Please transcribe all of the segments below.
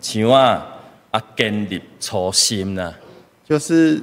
像啊建立初心呐， 就是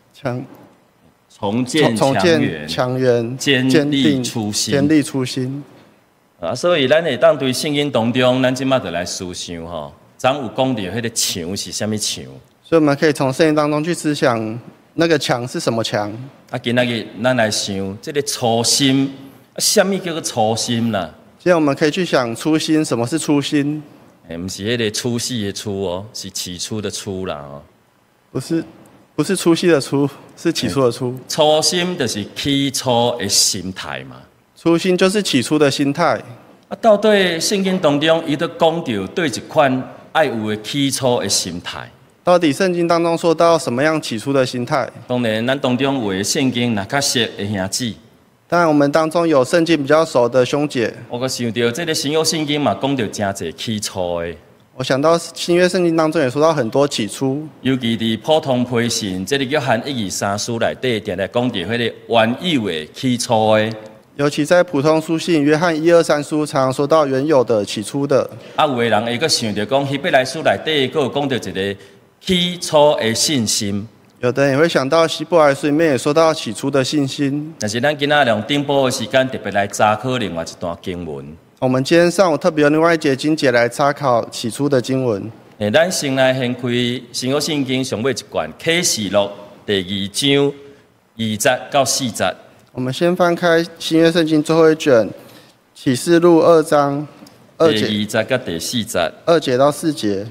重建强援， 坚定初心。 坚定初心。 所以咱会当对圣经当中，咱即马就来思想吼，咱有讲到迄个墙是啥物墙？ 所以我们可以从圣经当中去思想，那个墙是什么墙？ 今仔日咱来想，这个初心，啥物叫做初心啦？ 现在我们可以去想初心，什么是初心？ 不是迄个出世的出哦，是起初的初啦哦。 不是出息的出，是起初的初。 初心就是起初的心态嘛。 初心就是起初的心态。 到底圣经当中，伊都讲到对一款爱有的起初的心态。 到底圣经当中说到什么样起初的心态？ 当然，咱当中有的圣经若较熟的兄弟。 当然，我们当中有圣经比较熟的兄姐。 我阁想到，这个新约圣经嘛，讲到真侪起初的。 我想到新约圣经当中也说到很多起初， 尤其伫普通批信，这个约翰1、2、3书内底，定定讲到迄个原有的起初的。 尤其在普通书信约翰1、2、3书，常常说到原有的、起初的。 有的人会阁想到讲，希伯来书内底，阁有讲到一个起初的信心。 有的人也会想到希伯来书里面也说到起初的信心。 但是咱今仔用顶部的时间，特别来查考另外一段经文。 我们今天上午特别用另外一节经节来参考起初的经文。 咱先来掀开新约圣经上尾一卷启示录第2章2节到4节。 我们先翻开新约圣经最后一卷启示录2章2节第2节到第4节 ，2节到4节。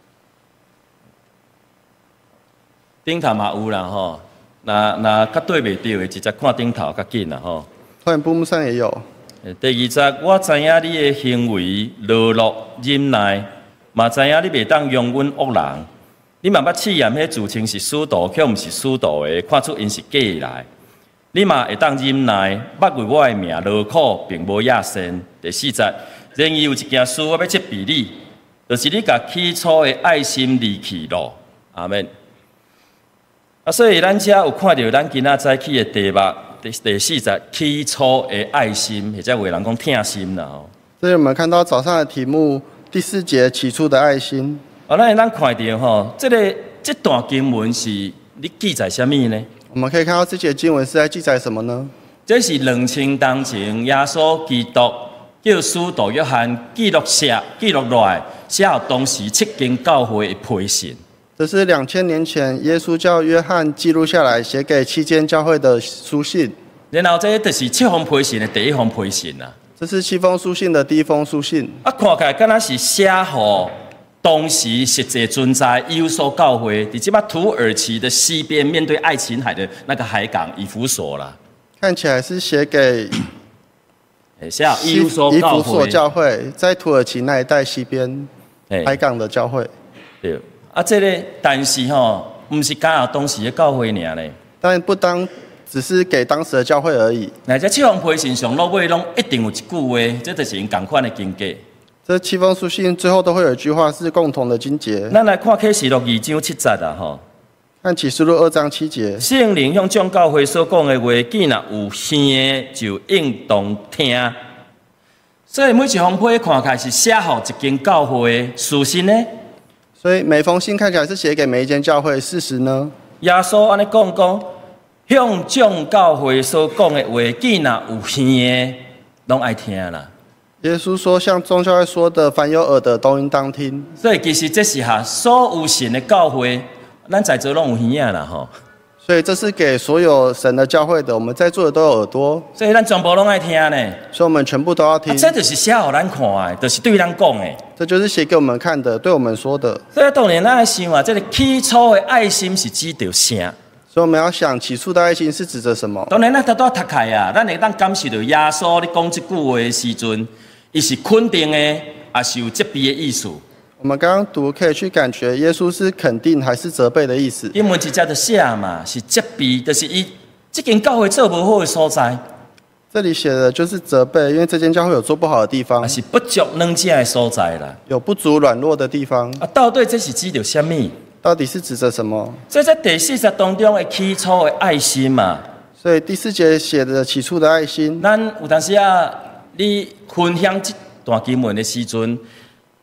顶头嘛有啦吼，那较对袂到的，直接看顶头较紧啦吼。 后面布幕上也有。 第2节，我知影你的行为落落忍耐，嘛知影你袂当容忍恶人。你嘛捌试验迄自称是使徒，却毋是使徒的，看出因是假来。你嘛会当忍耐，捌为我的命劳苦，并无野心。第4节，然而有一件事我要责备你，就是你甲起初的爱心离弃了。阿门。所以咱遮有看到咱今仔早起的题目。第4节起初的爱心，或者有人讲疼心啦吼。 所以我们看到早上的题目第4节起初的爱心。 咱看到吼，这段经文是你记载什么呢？ 我们可以看到这节经文是在记载什么呢？ 这是2000当前耶稣基督叫使徒约翰记录落来，写予当时7间教会的批信。 这是2000年前耶稣叫约翰记录下来，写给7间教会的书信。 然后这就是7封批信的第1封批信啦。 这是7封书信的第1封书信。 看起来敢若是写予当时实际存在耶稣教会，伫即摆土耳其的西边，面对爱琴海的那个海港以弗所啦。 看起来是写给写予以弗所教会，在土耳其那一带西边海港的教会。 对。这个但是吼，唔是刚好当时的教会尔咧。 但不只是给当时的教会而已。 那这7封批信上落尾拢一定有一句话，这就是因同款的经节。 这7封书信最后都会有一句话是共同的经节。 咱来看启示录2章7节啊吼。 看启示录2章7节。 圣灵向众教会所讲的话，既然有耳的，就应当听。所以每一封批看起来是写予一间教会的书信呢。 所以每封信看起来是写给每一间教会，事实呢？ 耶稣安尼讲，向众教会所讲的话，既然有耳的，拢爱听啦。 耶稣说，像众教会说的，凡有耳的都应当听。 所以其实这是所有神的教会，咱在座拢有耳仔啦吼。 所以这是给所有神的教会的，我们在座的都有耳朵。 所以咱全部拢爱听呢。 所以我们全部都要听。 这就是写予咱看的，就是对咱讲的。 这就是写给我们看的，对我们说的。 所以当然咱来想啊，这个起初的爱心是指着啥？ 所以我们要想起初的爱心是指着什么？ 当然咱都读开啊，咱会当感受到耶稣你讲这句话的时阵，伊是肯定的，也是有责备的意思。 我们刚刚读可以去感觉耶稣是肯定还是责备的意思。 因为直接就写嘛，是责备，就是伊这间教会做不好的所在。 这里写的就是责备，因为这间教会有做不好的地方， 也是不足软弱的所在啦， 有不足软弱的地方。 到底这是指着什么？ 到底是指着什么？ 这在第4节当中的起初的爱心嘛。 所以第4节写的起初的爱心， 咱有当时你分享这段经文的时阵，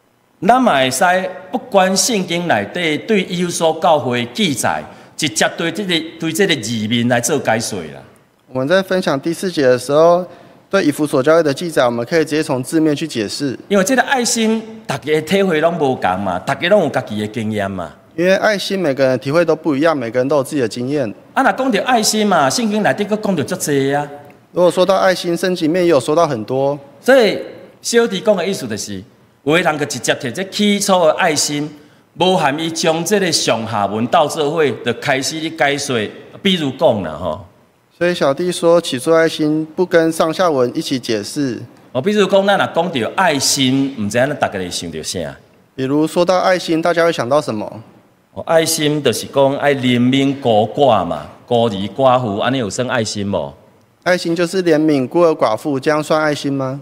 咱嘛会使不管圣经内底对以弗所教会记载，直接对这个字面来做解说啦。 我们在分享第4节的时候，对以弗所教会的记载，我们可以直接从字面去解释。 因为这个爱心，大家的体会拢无同嘛，大家拢有家己的经验嘛。 因为爱心每个人的体会都不一样，每个人都有自己的经验。 若讲到爱心嘛，圣经内底佫讲到足济啊。 如果说到爱心，圣经里面也有说到很多。 所以小弟讲的意思就是，有的人就直接摕这起初的爱心，无含伊将这个上下文到做伙，就开始去解说。比如讲啦吼。 所以小弟说，起初爱心不跟上下文一起解释。 比如讲，咱若讲到爱心，唔知咱大家会想到啥？ 比如说到爱心，大家会想到什么？ 爱心就是讲爱怜悯孤寡嘛，孤儿寡妇，安尼有算爱心无？ 爱心就是怜悯孤儿寡妇，这样算爱心吗？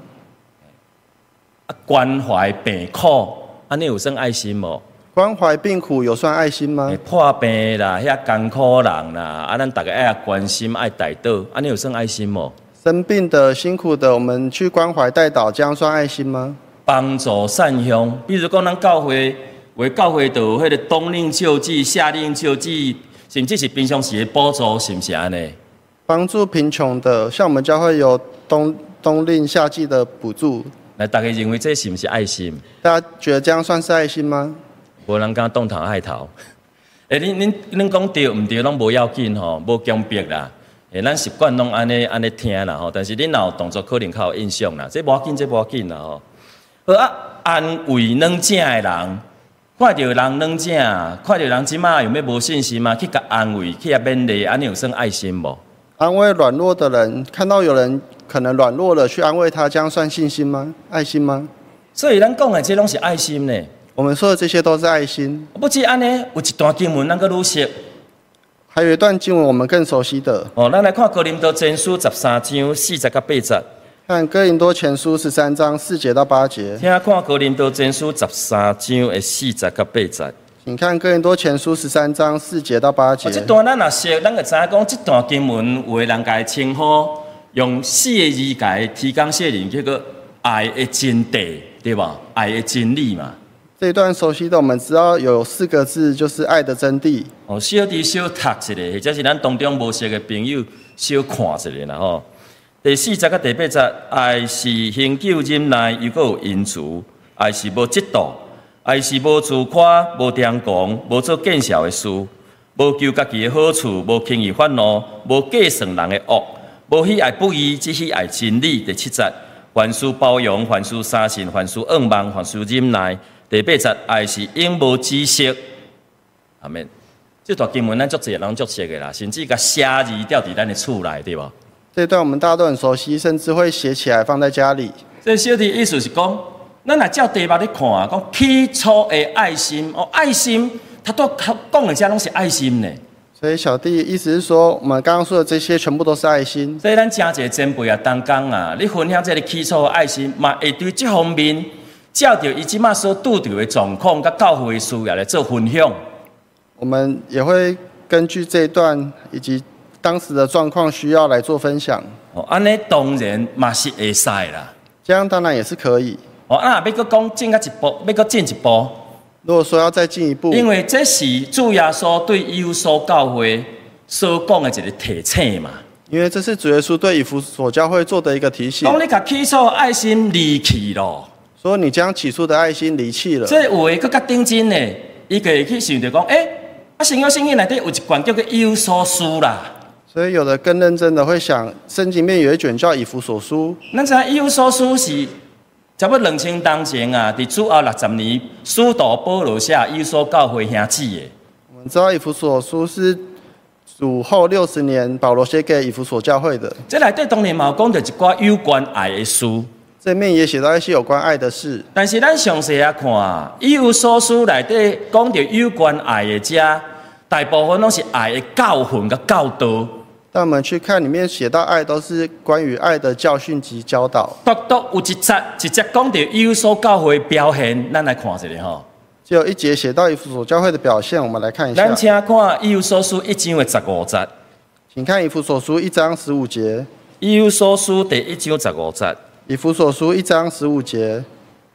关怀病苦，安尼有算爱心无？ 关怀病苦有算爱心吗？ 破病啦，遐艰苦人啦，咱大家爱关心、爱带导，安尼有算爱心无？ 生病的、辛苦的，我们去关怀带导，这样算爱心吗？ 帮助善乡，比如讲咱教会为教会就有迄个冬令救济、夏令救济，甚至是平常时的补助，是不是安尼？ 帮助贫穷的，像我们教会有冬令夏季的补助。 来，大家认为这是不是爱心？ 大家觉得这样算是爱心吗？ 无人敢动头害头。恁讲对唔对，拢无要紧吼，无强迫啦。咱习惯拢安尼听啦吼，但是恁若有动作，可能较有印象啦。这无要紧，这无要紧啦吼。好啊，安慰软正的人，看到人软正，看到人即马有咩无信心嘛，去甲安慰，去甲勉励，安尼有算爱心无？ 安慰软弱的人，看到有人可能软弱了，去安慰他，这样算信心吗？爱心吗？ 所以咱讲的这拢是爱心呢。 我们说的这些都是爱心。 不止安尼，有一段经文咱个愈熟。 还有一段经文我们更熟悉的。 咱来看哥林多前书13章40到8节。 看哥林多前书13章4节到8节。 听看哥林多前书13章的40到8节。 请看哥林多前书13章4节到8节。 这段咱若熟，咱就知影讲这段经文有的人家称呼用4个字解提纲挈领，叫做爱的真谛，对吧？爱的真理嘛。 这一段熟悉的，我们知道有4个字，就是爱的真谛。 小弟小读一下，或者是咱当中无熟的朋友小看一下啦吼。第4节到第8节，爱是恒久忍耐，又阁有恩慈；爱是无嫉妒，爱是无自夸，无张狂，无做见笑的事，无求家己的好处，无轻易愤怒，无计算人的恶，无喜爱不义，只喜爱真理。第7节，凡事包容，凡事相信，凡事仰望，凡事忍耐。第8节，爱是永无止息。阿免，这段经文咱足侪人足熟的啦，甚至甲写字吊伫咱的厝内，对无？ 这段我们大家都很熟悉，甚至会写起来放在家里。 这小弟意思是讲，咱若照题目咧看啊，讲起初的爱心爱心，他都讲的这拢是爱心呢。 所以小弟意思是说，我们刚刚说的这些全部都是爱心。 所以咱真侪前辈啊，当讲啊，你分享这个起初的爱心，嘛会对这方面。照着伊即马所拄着的状况，甲教会的需要来做分享。 我们也会根据这一段以及当时的状况需要来做分享。 安尼当然嘛是会使啦。 这样当然也是可以。 要搁讲进一步，要搁进一步。 如果说要再进一步， 因为这是主耶稣对以弗所教会所讲的一个提醒嘛。 因为这是主耶稣对以弗所教会做的一个提醒。 讲你甲起初爱心离去咯。 说你将起初的爱心离弃了， 这有的更较顶真呢，伊就会去想着讲，新约圣经内底有一卷叫做以弗所书啦。 所以有的更认真的会想，圣经里面有一卷叫以弗所书。 咱知以弗所书是差不多2000当前啊，伫主后60年，使徒保罗写以弗所教会兄姊的。 我们知道以弗所书是主后60年保罗写给以弗所教会的。 这内底当然嘛有讲到一寡有关爱的事。 这面也写到一些有关爱的事， 但是咱详细啊看，以弗所书内底讲到有关爱的遮，大部分拢是爱的教训甲教导。 但我们去看里面写到爱，都是关于爱的教训及教导。 独有一节讲到以弗所教会表现，咱来看一下吼。 只有一节写到以弗所教会的表现，我们来看一下。 咱请看以弗所书1章的15节。 请看以弗所书1章15节。 以弗所书第1章15节。 以弗所书1章15节，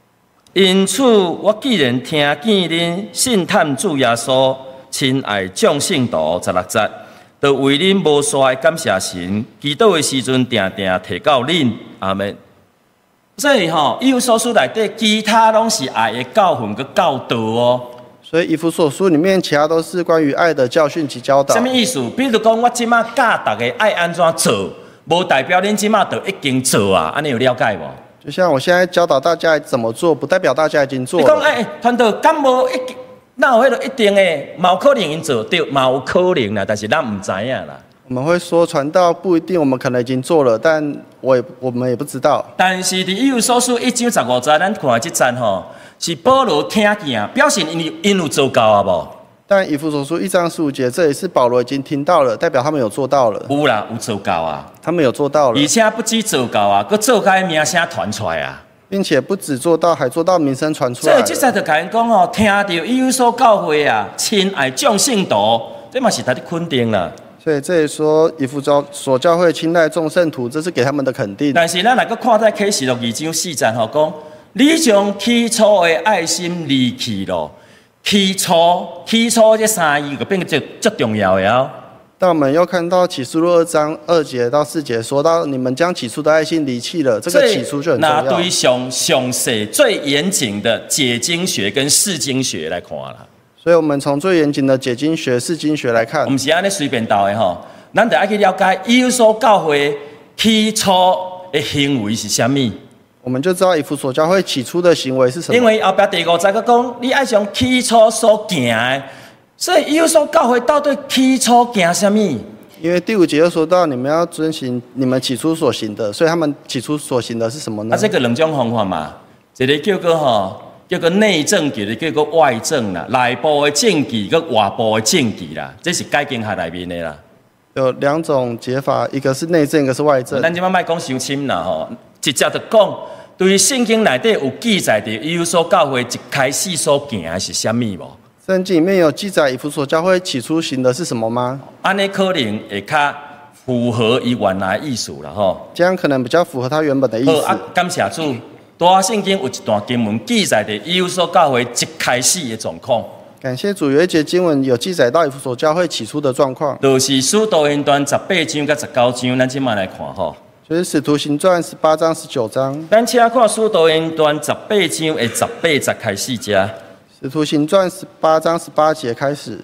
因此，我既然听见恁信探主耶稣，亲爱众圣徒16节，就为恁无衰感谢神，祈祷的时阵，定定提到恁。阿门。所以以弗所书内底，其他拢是爱的教训跟教导哦。 所以以弗所书里面，其他都是关于爱的教训及教导。 什么意思？比如讲，我即马教大家爱安怎做，无代表恁即马就已经做啊。安尼有了解无？ 就像我现在教导大家怎么做，不代表大家已经做了。 你讲团队敢无哪有迄个一定的？嘛有可能因做对，嘛有可能啦，但是咱唔知影啦。 我们会说传道不一定，我们可能已经做了，但我们也不知道。 但是伫以弗所书1章15节，咱看这站是保罗听见，表示因有做到啊无？ 但以弗所书1章15节，这也是保罗已经听到了，代表他们有做到了。 有啦，有做到啊， 他们有做到了， 而且不止做到啊，佮做甲名声传出来啊， 并且不止做到，还做到名声传出来。 所以这才就甲因讲听到以弗所教会啊，亲爱众圣徒，这嘛是他的肯定啦。 所以这里说以弗所教会亲爱众圣徒，这是给他们的肯定。 但是咱来个看在启示录2章4节讲，你将起初的爱心离弃了。起初这3字就变个最重要的哦。 但我们又看到启示录2章2节到4节，说到你们将起初的爱心离弃了，这个起初就很重要。 拿对详细、最严谨的解经学跟释经学来看啦。 所以我们从最严谨的解经学、释经学来看， 我们是安尼随便倒的吼，咱得爱去了解以弗所教会起初的行为是啥物。 我们就知道以弗所教会起初的行为是什么。 因为后边第5节讲，你爱从起初所行的，所以以弗所教会到底起初行啥物？ 因为第5节又说到你们要遵行你们起初所行的，所以他们起初所行的是什么呢？ 这个2种方法嘛，一个叫做内政，一个叫做外政啦，内部的政治跟外部的政治啦，这是解经学内面的啦。 有2种解法，一个是内政，一个是外政。 咱即摆莫讲伤深啦直接就讲，对圣经内底有记载的以弗所教会一开始所行的是啥物无？ 圣经里面有记载以弗所教会起初行的是什么吗？ 安尼可能会较符合伊原来的意思啦这样可能比较符合他原本的意思。 感谢主。大圣经有一段经文记载的以弗所教会一开始的状况。 感谢主，有一节经文有记载到以弗所教会起初的状况， 就是使徒行传18章到19章，咱即摆来看就是使徒行传18章19章。 咱请看使徒行传18章的18节开始者。 使徒行传18章18节开始。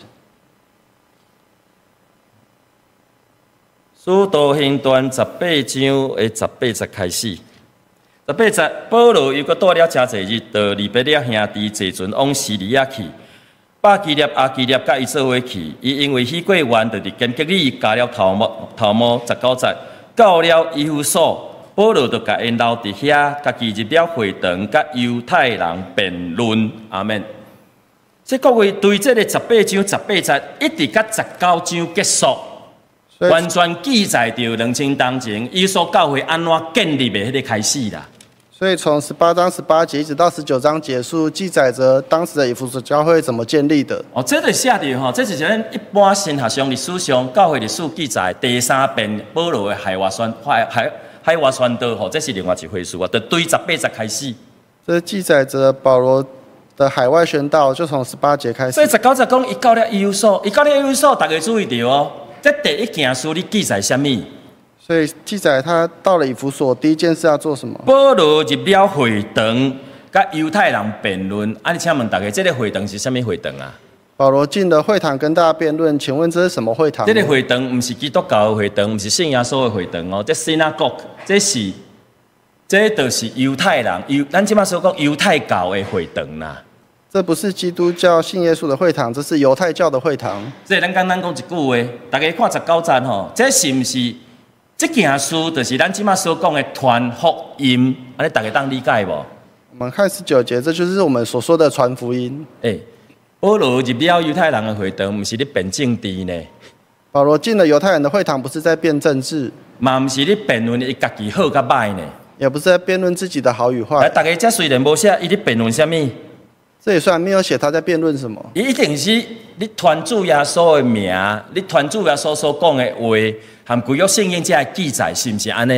使徒行传18章的18节开始。18节，保罗又搁带了真侪日，到利比亚兄弟坐船往西里亚去。巴基列、阿基列甲伊做伙去，伊因为许过愿，就伫根吉里加了头毛19节，到了以弗所，保罗就甲因留伫遐，家己入了会堂，甲犹太人辩论。阿门。这各位对这个18章18节一直甲19章结束，完全记载着2000当前以弗所教会安怎建立的迄个开始啦。 所以从18章18节一直到19章结束，记载着当时的以弗所教会怎么建立的。 这就写着这是咱一般神学上历史上教会历史记载第3遍保罗的海外宣道，这是另外一回事啊。就对18节开始， 这记载着保罗的海外宣道，就从18节开始。 所以19节讲伊到了以弗所，大家注意到这第一件事你记载什么？ 所以记载他到了以弗所，第一件事要做什么？ 保罗入了会堂，甲犹太人辩论。你请问大家，这个会堂是什么会堂啊？ 保罗进了会堂跟大家辩论，请问这是什么会堂？ 这个会堂不是基督教的会堂，不是圣耶稣的会堂哦。这 synagogue， 这就是犹太人，咱即马所讲犹太教的会堂啦。 这不是基督教信耶稣的会堂，这是犹太教的会堂。 这咱简单讲一句话，大家看19节这是不是这件事？就是咱即马所讲的传福音，安尼大家当理解无？ 我们看19节，这就是我们所说的传福音。 保罗入了犹太人的会堂，不是咧辩政治呢。 保罗进了犹太人的会堂，不是在辩政治， 嘛不是咧辩论伊家己好甲歹呢， 也不是在辩论自己的好与坏。 大家这虽然无写，伊咧辩论什么？ 这里虽然没有写他在辩论什么， 一定是你传主耶稣的名，你传主耶稣所讲的话，和旧约圣经这记载是不是安尼？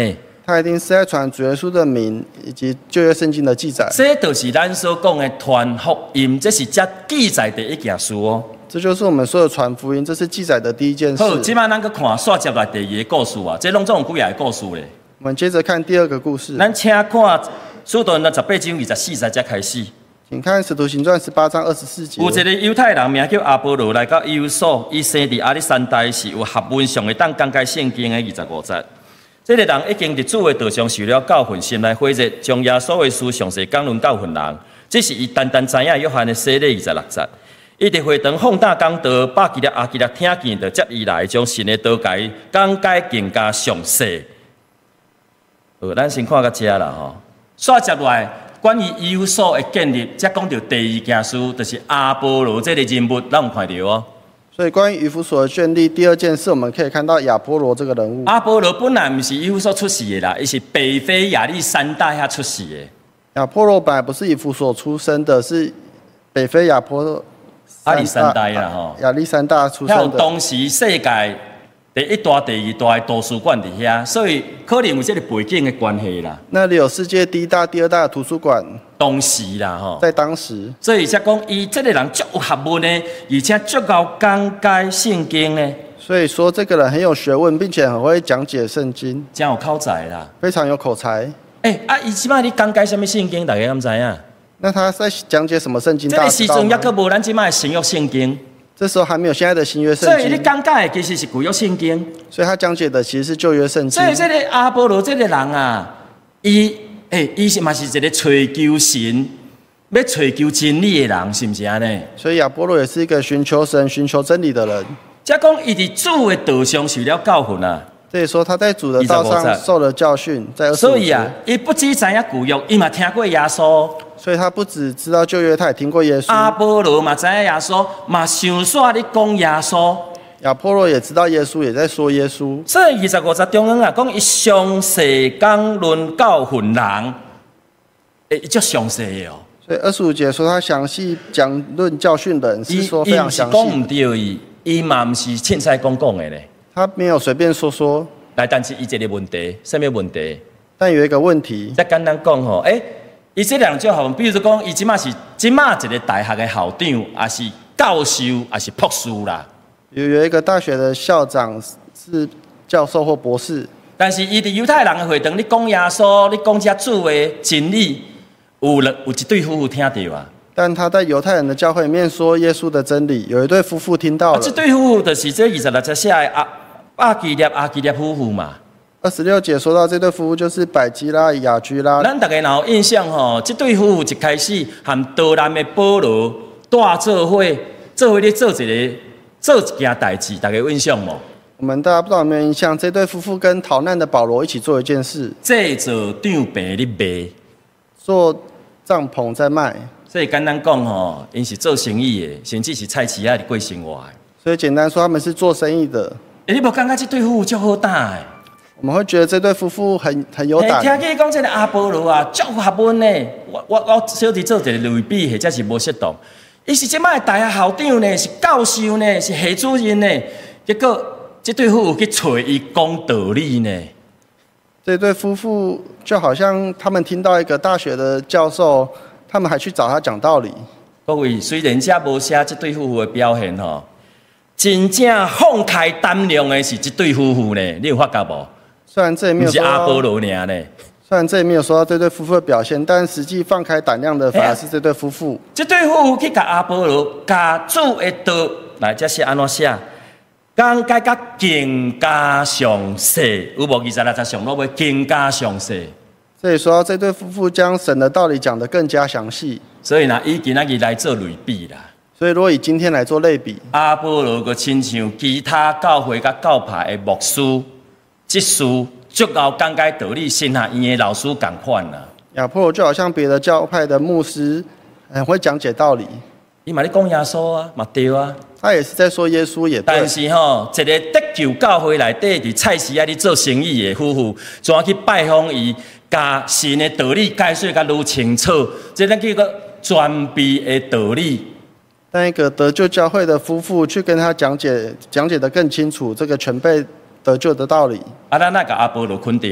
他一定是在传主耶稣的名以及旧约圣经的记载。 这就是咱所讲的传福音，这是这记载的一件事哦。 这就是我们说的传福音，这是记载的第一件事。 好，今晚咱去看刷接来第二个故事啊，这拢总有几个故事咧。 我们接着看第二个故事。 咱请看使徒行传18章24节才开始。 请看《使徒行传》18章24节。 有一个犹太人名叫阿波罗来到以弗所，伊生伫亚历山大是有学问上会当讲解圣经的25节。这个人已经伫主的道上受了教训，心内火热，将耶稣的事详细讲论教训人。这是伊单单知影约翰的洗礼26节。伊伫会堂放胆讲道，巴基列、阿基列听见，就接伊来，将神的道解讲解更加详细。咱先看到这啦吼。刷接来。关于以弗所的建立，才讲到第二件事，就是阿波罗这个人物，咱有看到哦。 所以关于以弗所的建立，第二件事我们可以看到亚波罗这个人物。 阿波罗本来不是以弗所出世的啦，伊是北非亚历山大遐出世的。 亚波罗本来不是以弗所出生的，是北非亚历山大啦吼。 亚历山大出生的。 当时世界第一大、第二大的图书馆伫遐，所以可能有这个背景的关系啦。 那里有世界第一大、第二大的图书馆。 当时啦吼， 在当时， 所以才讲伊这个人足有学问呢，而且足够讲解圣经呢。 所以说这个人很有学问，并且很会讲解圣经， 真有口才啦， 非常有口才。 伊即摆咧讲解什么圣经，大家敢知影？ 那他在讲解什么圣经？ 这个时阵还阁无咱即摆的新约圣经。 这时候还没有现在的新约圣经， 所以你讲解的其实是旧约圣经， 所以他讲解的其实是旧约圣经。 所以这个阿波罗这个人啊，伊是嘛是一个追求神、要追求真理的人，是不是安尼？ 所以亚波罗也是一个寻求神、寻求真理的人。 再讲伊伫主的道上受了教训啊。 所以说他在主的道上受了教训，在25节。 所以啊，伊不只知影旧约，伊嘛听过耶稣。 所以他不只知道旧约，他也听过耶稣。 阿波罗嘛知影耶稣，嘛想煞咧讲耶稣。 亚波罗也知道耶稣，也在说耶稣。 所以25节中央啊，讲伊详细讲论教训人，伊足详细的哦。 所以25节说他详细讲论教训人，是说非常详细。 讲唔对伊嘛唔是凊彩讲的咧。 他没有随便说。 来，但是伊一个问题，什么问题？ 但有一个问题。 再简单讲吼，伊这两种学，比如说讲，伊即马是一个大学的校长，还是教授，还是博士啦。 有一个大学的校长是教授或博士。但是伊伫犹太人的会堂，你讲耶稣，你讲遮主的真理，有一对夫妇听到啊。 但他在犹太人的教会里面说耶稣的真理，有一对夫妇听到了。 这对夫妇就是这26节写的阿基列夫妇嘛。 26节说到这对夫妇就是百基拉、雅居拉。 咱大家若有印象吼，这对夫妇一开始和道南的保罗带做伙咧做一件代志，大家有印象无？ 我们大家不知道有没有印象？这对夫妇跟逃难的保罗一起做一件事， 制作帐篷咧卖， 做帐篷在卖。 所以简单讲吼，因是做生意的，甚至是菜市仔过生活的。 所以简单说，他们是做生意的。 你无感觉这对夫妇足好打的？ 我们会觉得这对夫妇很有胆。 听你讲这个阿波罗啊，足学问呢。我小弟做一个类比，或者是无适当。伊是即摆大学校长呢，是教授呢，是系主任呢。结果这对夫妇去找伊讲道理呢。 这对夫妇就好像他们听到一个大学的教授，他们还去找他讲道理。 各位，虽然遮无写这对夫妇的表现吼，真正放开胆量的是这对夫妇呢。你有发觉无？ 虽然这也没有说到， 不是阿波罗尔呢。 虽然这也没有说到这对夫妇的表现，但实际放开胆量的反而是这对夫妇。 这对夫妇去甲阿波罗甲主的道，来这是安怎写？讲解甲更加详细，有无26节上落尾更加详细？ 这里说到这对夫妇将神的道理讲得更加详细。 所以呢，以今仔日来做类比啦。 所以如果以今天来做类比， 阿波罗个亲像其他教会甲教派的牧师、执事，足够讲解道理，先下伊的老师共款啦。 亚波罗就好像别的教派的牧师，很会讲解道理。 伊嘛咧讲耶稣啊，嘛对啊。 他也是在说耶稣也对。 但是吼，一个得救教会内底伫菜市仔咧做生意的夫妇，怎去拜访伊，甲神的道理解说甲愈清楚，这咱叫做全备的道理。 但一个得救教会的夫妇去跟他讲解得更清楚，这个全备得救的道理。 咱那个阿波罗肯定，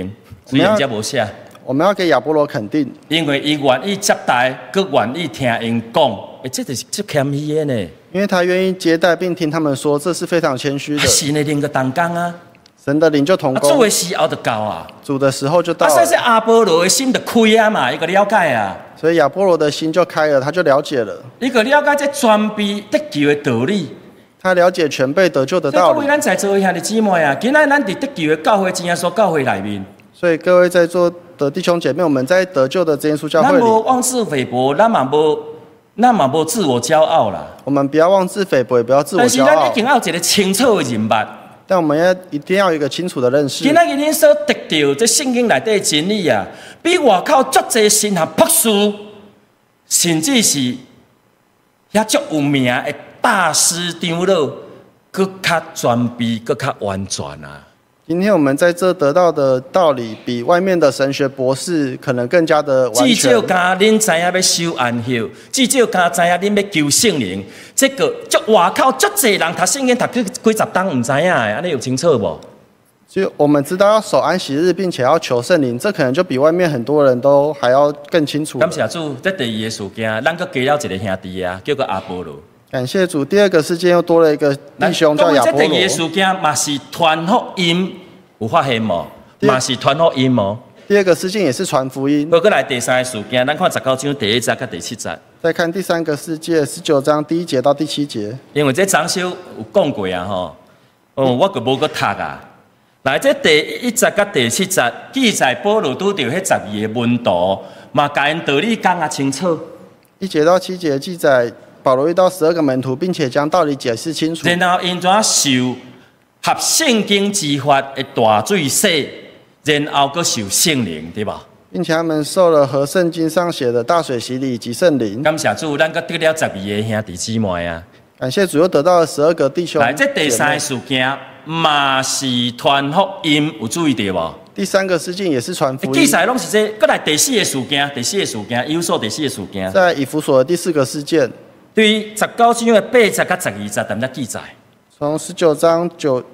虽然才无写， 我们要给亚波罗肯定， 因为伊愿意接待，佮愿意听因讲，这就是最谦虚的呢。 因为他愿意接待并听他们说，这是非常谦虚的。 神的灵就同工啊， 神的灵就同工， 做的时候就到啊。 主的时候就到了。 所以阿波罗的心就开啊嘛，伊个了解啊。 所以亚波罗的心就开了，他就了解了。 伊个了解这全备得救的道理。 他了解全备得救的道理。 各位咱在座的兄弟姊妹啊，今仔咱伫得救的教会真耶稣教会内面。 所以各位在座的弟兄姐妹，我们在得救的真耶稣教会里， 咱无妄自菲薄，咱嘛无自我骄傲啦。 我们不要妄自菲薄，也不要自我骄傲。 但是咱一定要有一个清楚的认捌。 但我们一定要有一个清楚的认识。 今仔日恁所得到这圣经内底的真理啊，比外口足侪神学博士，甚至是遐足有名的大师长老，搁较全备，搁较完全啊。 今天我们在这得到的道理，比外面的神学博士可能更加的完全。 至少甲恁知影要修安息，至少甲知影恁要求圣灵。这个足外口足侪人读圣经读几十档唔知影的，安尼有清楚无？ 就我们知道要守安息日，并且要求圣灵，这可能就比外面很多人都还要更清楚。 感谢主，这第二个事件，咱搁加了一个兄弟啊，叫做阿波罗。 感谢主，第二个事件又多了一个弟兄叫亚波罗。 这第二个事件嘛是传福音，有发现无？嘛是传福音无？ 第二个事件也是传福音。 过来第三个事件，咱看19章第1节跟第7节。 再看第三个事件，19章第1节到第7节。 因为这长修有讲过啊吼，我个无个读啊。来，这第1节跟第7节记载保罗拄到迄12个门徒，嘛甲因道理讲啊清楚。 1节到7节记载保罗遇到12个门徒，并且将道理解释清楚。 然后因怎受合圣经之法的大水洗，然后阁受圣灵，对吧？ 并且他们受了和圣经上写的大水洗礼以及圣灵。 感谢主，咱阁得了12个兄弟姊妹啊！ 感谢主，又得到了12个弟兄。 来，这第三个事件嘛是传福音，有注意到无？ 第三个事件也是传福音。 记载拢是这，过来第4个事件，第4个事件，以弗所第4个事件， 在以弗所的第4个事件， 对19章的8节到12节，踮咧记载。 从19章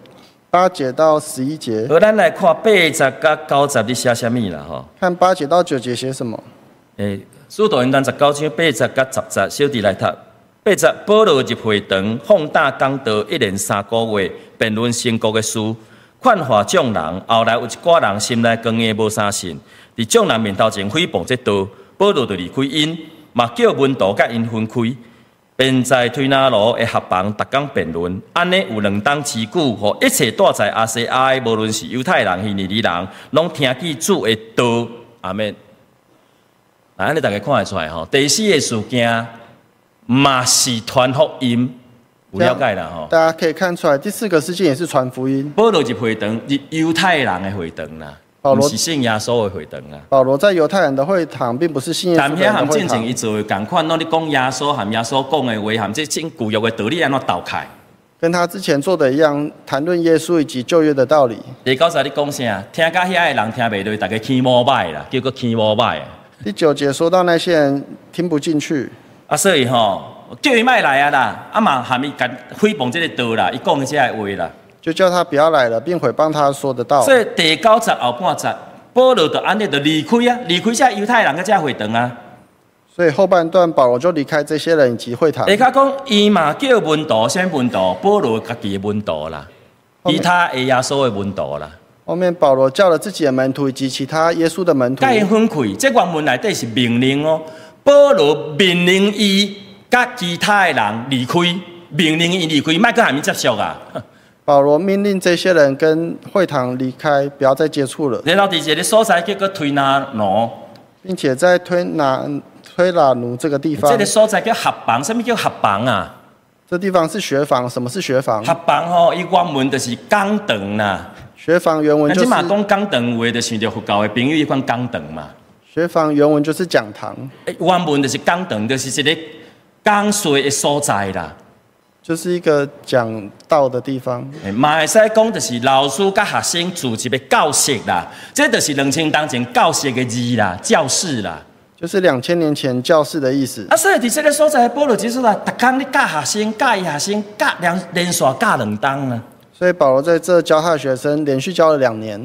8节到11节。 好，咱来看8节到9节，你写什么啦？吼， 看8节到9节写什么？ 使徒行传19章8节到10节，小弟来读。8节，保罗入会堂，放胆讲道，1连3个月，辩论神国的事，劝化众人。后来有一寡人心内刚硬，无啥信，伫众人面头前诽谤这道，保罗就离开因，嘛叫门徒甲因分开。便在推拿罗的合房，逐工辩论，安尼有2冬之久，互一切住在亚细亚的，无论是犹太人、希利尼人，拢听见主的道。阿门。安尼大家看得出来吼，第4个事件嘛是传福音，有了解啦吼。 大家可以看出来，第4个事件也是传福音。 保罗入会堂，入犹太人的会堂啦，不是信耶稣的会堂啦。 保罗在犹太人的会堂，并不是信耶稣的会堂。 但遐含正正伊做的共款，拢咧讲耶稣含耶稣讲的话，含这真旧约的道理安怎斗开？ 跟他之前做的一样，谈论耶稣以及旧约的道理。 第9节你讲啥？听到遐的人听袂落，大家起毛歹啦，叫个起毛歹。 第9节说到那些人听不进去， 所以吼，叫伊莫来啊啦，嘛含伊甲诽谤这个道啦，伊讲的这个话啦， 就叫他不要来了，并诽谤他说的道。 所以第9节后半节，保罗就安尼就离开啊，离开这犹太人个这会堂啊。 所以后半段保罗就离开这些人以及会堂。 下骹讲伊嘛叫门徒，啥门徒？保罗家己的门徒啦，其他的耶稣的门徒啦。 后面保罗叫了自己的门徒以及其他耶稣的门徒。 甲因分开，这原文内底是命令哦。保罗命令伊甲其他的人离开，命令伊离开，莫搁下面接触啊。 保罗命令这些人跟会堂离开，不要再接触了。 然后第一个所在叫做推拿奴， 并且在推拿奴这个地方， 这个所在叫合房，什么叫合房啊？ 这地方是学房，什么是学房？ 合房吼，伊原文就是讲堂啦。 学房原文就是。 即嘛讲讲堂话，就想到佛教的朋友伊讲讲堂嘛。 学房原文就是讲堂。 原文就是讲堂，就是一个讲说的所在啦。 就是一个讲道的地方。 嘛会使讲，就是老师甲学生组一个教室啦，这就是2000当前教室的字啦，教室啦。 就是2000年前教室的意思。 所以伫这个所在，保罗结束啦，逐工咧教学生，教伊学生，连续教2冬啊。 所以保罗在这教他的学生，连续教了2年。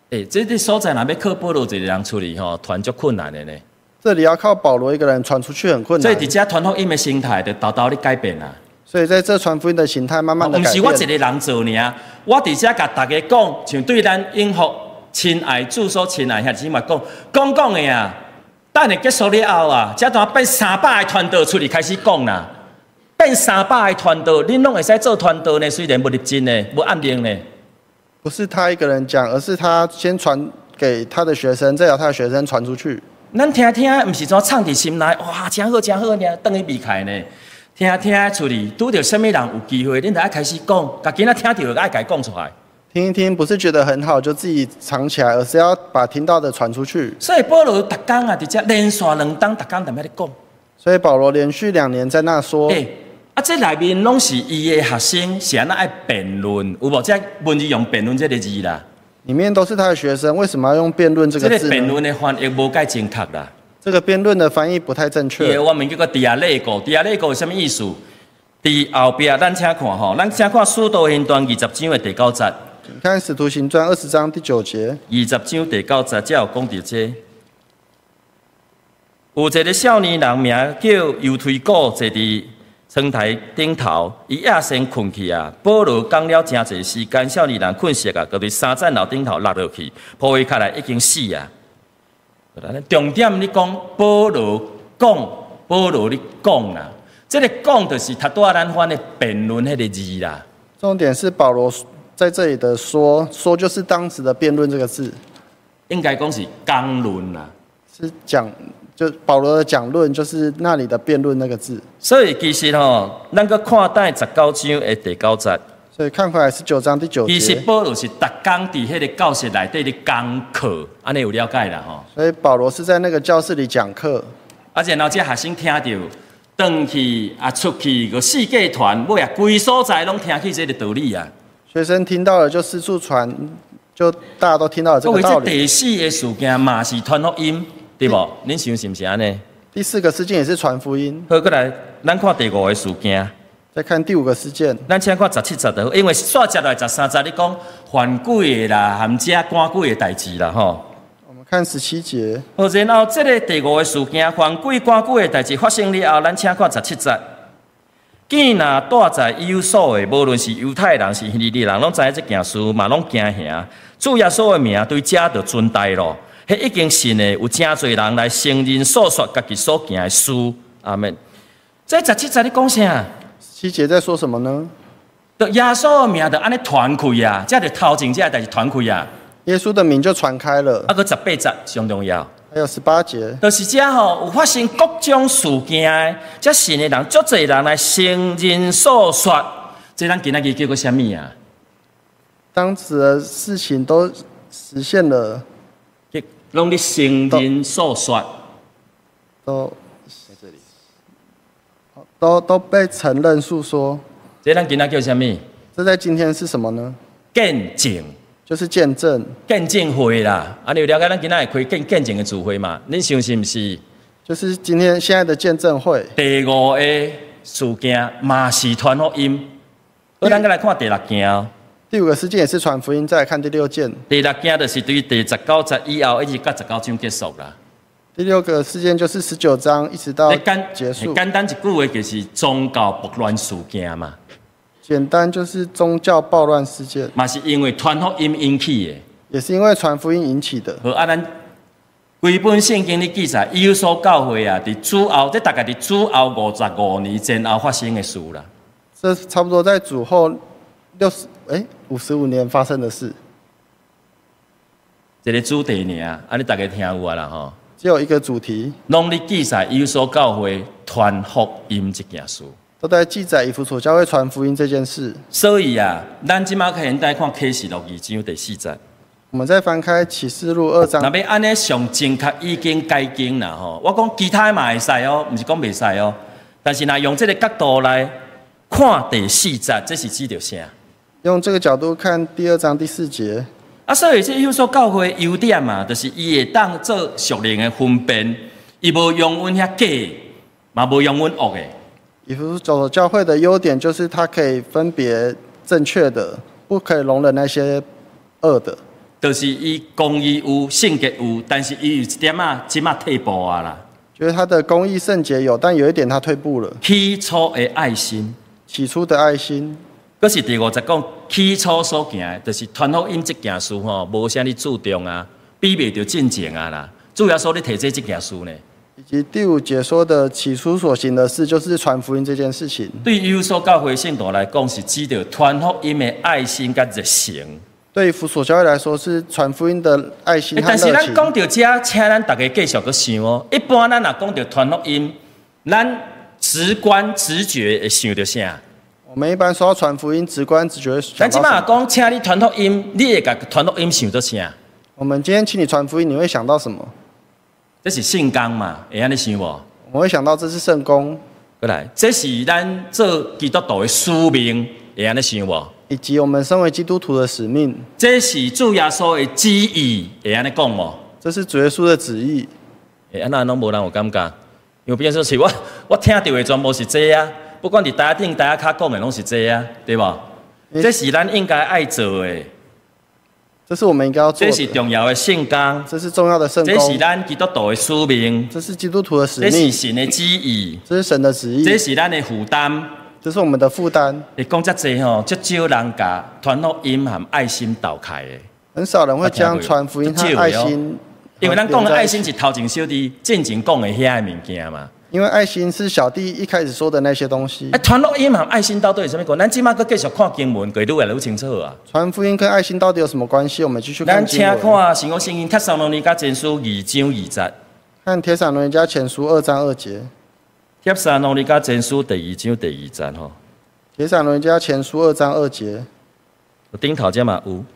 这个所在若要靠保罗一个人处理吼，传足困难的呢。 这里要靠保罗一个人传出去很困难。 所以伫遮传福音的心态，就豆豆咧改变啦。 所以在这传福音的形态慢慢的改变。 不是我一个人做尔，我伫遮甲大家讲，像对咱永福亲爱主所亲爱兄弟姊妹讲的啊。等下结束了后啊，这段变300个传道出嚟开始讲啦，变300个传道，恁拢会使做传道呢？虽然不入真呢，不按定呢。 不是他一个人讲，而是他先传给他的学生，再由他的学生传出去。 咱听，不是怎唱伫心内，哇，真好呢，等于避开呢。听出去，拄到什么人有机会，恁就爱开始讲，甲囡仔听到就爱家讲出来。 听一听，不是觉得很好就自己藏起来，而是要把听到的传出去。 所以保罗逐天啊，伫遮连续2冬，逐天在那咧讲。 所以保罗连续2年在那说。 这内面拢是伊的学生，是安那爱辩论，有无？这文字用辩论这个字啦。 里面都是他的学生，为什么要用辩论这个字呢？ 这个辩论的翻译无介正确啦。 这个辩论的翻译不太正确。 我们叫做dialego，dialego 是什么意思？伫后边咱请看吼，咱请看《使徒行传》20章的第9节。 你看《使徒行传》20章第9节。 20章第9节，才有讲到这。有一个少年人名叫犹推古，坐伫窗台顶头，伊夜先困去啊。保罗讲了真侪时间，少年人困醒啊，就伫3层楼顶头落落去，抱伊起来已经死啊。重点你讲保罗你讲啦，这个讲就是他拄仔咱翻的辩论迄个字啦。 重点是保罗在这里的说就是当时的辩论这个字， 应该讲是讲论啦， 是讲。就保罗的讲论，就是那里的辩论那个字。 所以其实咱个看待19章的第9节。 所以看回来19章第9节。 其实保罗是逐工伫迄个教室内底咧讲课，安尼有了解啦吼。 所以保罗是在那个教室里讲课， 然后这学生听到，转去出去个世界传，尾规所在拢听起这个道理啊。 学生听到了就四处传，就大家都听到了这个道理。 这第4个事件嘛是传福音。对不？恁想是不是安尼？ 第4个事件也是传福音。 好，过来，咱看第5个事件。 再看第5个事件。 咱请看17节的，因为煞接来13节，你讲犯鬼的啦，含遮赶鬼的代志啦，吼。 我们看17节。 好，然后这个第5个事件，犯鬼赶鬼的代志发生了后，咱请看17节。既然住在以弗所的，无论是犹太人是希利人，拢知影这件事，嘛拢惊吓。主耶稣的名对遮就尊大咯。迄已经信的有真侪人来承认诉说家己所行的事，阿门。这17节你讲啥 ？17节在说什么呢？ 就耶稣的名就安尼传开啊，这就头前这代志传开啊。 耶稣的名就传开了。 个18节上重要。 还有18节。 就是这有发生各种事件的，这信的人足侪人来承认诉说，这咱今仔日叫做什么啊？ 当时的事情都实现了。 拢咧承认诉说， 都在这里，都被承认诉说。 这咱今仔叫什么？ 这在今天是什么呢？ 见证， 就是见证。 见证会啦，你有了解咱今仔会开见证的聚会嘛？恁相信不是？ 就是现在的见证会。 第5个事件嘛是传福音，好，咱再来看第6件。 第5个事件也是传福音，再来看第6件。 第6件就是对第19节以后一直到19章结束啦。 第6个事件就是19章一直到结束。 简单一句话就是宗教暴乱事件嘛。 简单就是宗教暴乱事件。 嘛是因为传福音引起的。 也是因为传福音引起的。 好，咱规本圣经的记载，以弗所教会啊，伫主后，这大概伫主后55年前后发生的事啦。 这差不多在主后55年发生的事， 一个主题尔，你大家听有啊啦吼。 只有一个主题， 拢咧记载以弗所教会传福音这件事， 都在记载以弗所教会传福音这件事。 所以啊，咱即马现在看启示录2章第4节。 我们再翻开启示录2章。 若要安尼上正确已经解经啦吼，我讲其他嘛会使哦，毋是讲袂使哦。但是若用这个角度来看第4节，这是指着啥？ 用这个角度看第2章第4节。 所以这以弗所教会优点嘛，就是伊会当做属灵的分辨，伊无用阮遐假，嘛无用阮恶的。 以弗所教会的优点就是它可以分别正确的，不可以容忍那些恶的。 就是伊公义有、性格有，但是伊有一点即退步啊啦。 觉得他的公义圣洁有，但有一点他退步了。 起初的爱心， 起初的爱心， 嗰是第50讲起初所行的，就是传福音这件事吼，无啥哩注重啊，比袂着进前啊啦。主要说你提这件事呢。 以及第5节说的起初所行的事，就是传福音这件事情。 对有所教会信徒来讲，是指着传福音的爱心甲热情。 对于辅所教会来说，是传福音的爱心和热情。 但是咱讲到这，请咱大家继续去想哦。一般咱若讲到传福音，咱直观直觉会想到啥？ 我们一般说到传福音，直观直觉会想咱即到什么？ 马讲，请你传福音，你会甲传福音想到啥？ 我们今天请你传福音，你会想到什么？ 这是圣工嘛？会安尼想无？ 我们会想到这是圣工， 过来，这是咱做基督徒的使命，会安尼想无？ 以及我们身为基督徒的使命， 这是主耶稣的旨意，会安尼讲无？ 这是主耶稣的旨意。 安那拢无人有感觉，因为变成是我听到的全部是这啊，不管伫台顶台下讲的拢是这啊，对无？这是咱应该爱做的。 这是我们应该要做这的， 是重要的圣工， 这是重要的圣这是工， 咱基督徒的使命， 这是基督徒的使这是命， 神的旨意， 这是神的旨意， 这是咱的负担。 这是我们的负担。 你讲遮济吼，遮少人甲传福音和爱心斗开的， 很少人会将传福音和爱心， 因为咱讲的爱心是头前小弟进前讲的遐个物件嘛。 因为爱心是小弟一开始说的那些东西。 传福音和爱心到底有什么关系？咱即马搁继续看经文，可以愈来愈清楚啊。 传福音跟爱心到底有什么关系？我们继续看咱请经文。 看神国圣经帖撒罗尼迦前书2章2節。 看帖撒罗尼迦前书2章2节。 帖撒罗尼迦前书第2章第2節吼。 帖撒罗尼迦前书2章2节。 頂頭遮嘛有。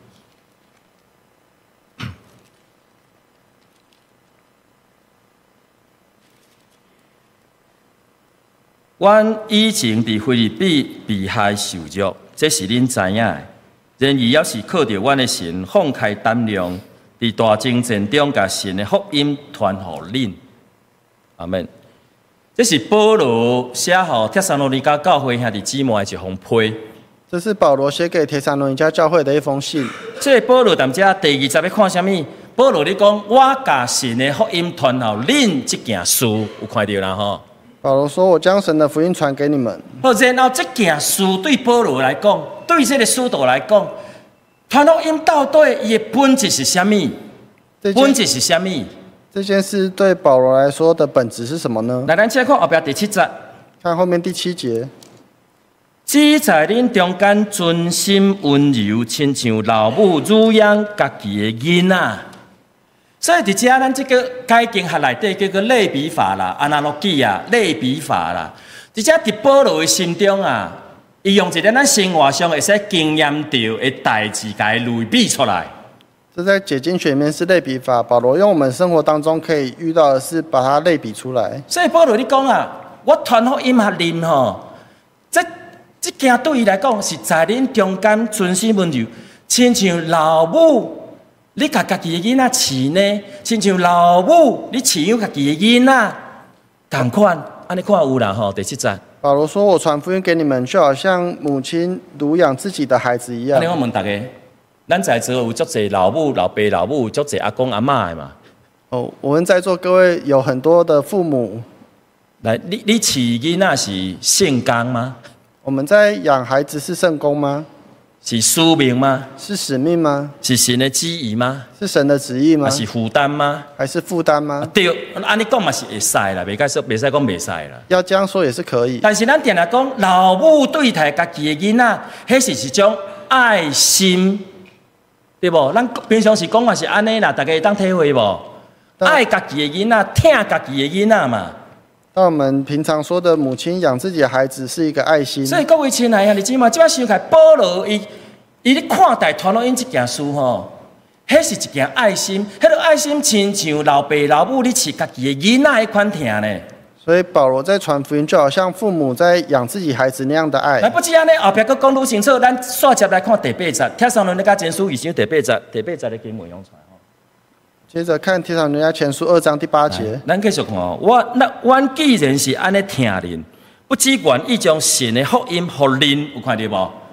阮以前伫菲律賓被害受辱，這是恁知影的。然而，要是靠着阮的神放開膽量，伫大征戰中，甲神的福音傳互恁。阿門。這是保羅寫予帖撒羅尼迦教會兄弟姊妹的一封批。 这是保罗写给帖撒羅尼迦教會的一封信。 這個保羅踮遮第20節要看啥物？保羅你講我甲神的福音傳互恁這件事，有看到啦吼？ 保罗说：“我将神的福音传给你们。” 好，然後這件事對保羅來講，對這個使徒來講，傳福音到底伊的本質是啥物？本質是啥物？ 这件事对保罗来说的本质是什麼呢？ 來，咱先看後邊第7節。 看後面第7節。 只在恁中間存心溫柔，親像老母乳養家己的囡仔。所以伫遮咱這個解經學內底叫做類比法啦、analogy啊、類比法啦。伫遮伫保羅的心中啊，伊用一個咱生活上會使經驗到的代志，甲伊類比出來。 這在解經學裡面是類比法，保羅用我們生活當中可以遇到的事，把它類比出來。 所以保羅你講啊，我傳福音給恁吼，這件對伊來講是在恁中間存心溫柔，親像老母。你甲家己的囡仔飼呢，親像老母你飼養家己的囡仔，同款，安尼看有啦吼。第7節， 保羅說：“我傳福音給你們，就好像母親乳養自己的孩子一樣。” 安尼我問大家，咱在座有足濟老母、老爸、老母，有足濟阿公阿嬷的嘛？ 哦，我們在座各位有很多的父母。 來，你飼囡仔是聖工嗎？ 我們在養孩子是聖工嗎？ 是使命嗎？ 是使命嗎？ 是神的旨意嗎？ 是神的旨意嗎？ 還是負擔嗎？ 還是負擔嗎？ 對，安尼講嘛是會使啦，袂使講袂使啦。 要這樣說也是可以。 但是咱定來講，老母對待家己的囡仔，迄是一種愛心，對無？咱平常時講嘛是安尼啦，大家會當體會無？愛家己的囡仔，疼家己的囡仔嘛。 但我們平常說的母親養自己的孩子是一個愛心。 所以各位親愛的你知嘛？即擺想起來，保羅伊咧看待傳福音這件事吼，迄是一件愛心，迄個愛心親像老爸老母你飼家己的囡仔迄款疼呢。 所以保羅在傳福音，就好像父母在養自己孩子那樣的愛。 來不止安尼，後壁佫講愈清楚，咱煞接來看第8節，帖撒羅尼迦前書2章第8節，第8節的經文用出來。 接着看帖撒羅尼迦前書2章第8節。 咱繼續看哦，阮既然是安尼聽恁，不只願意將神的福音互恁，有看到無？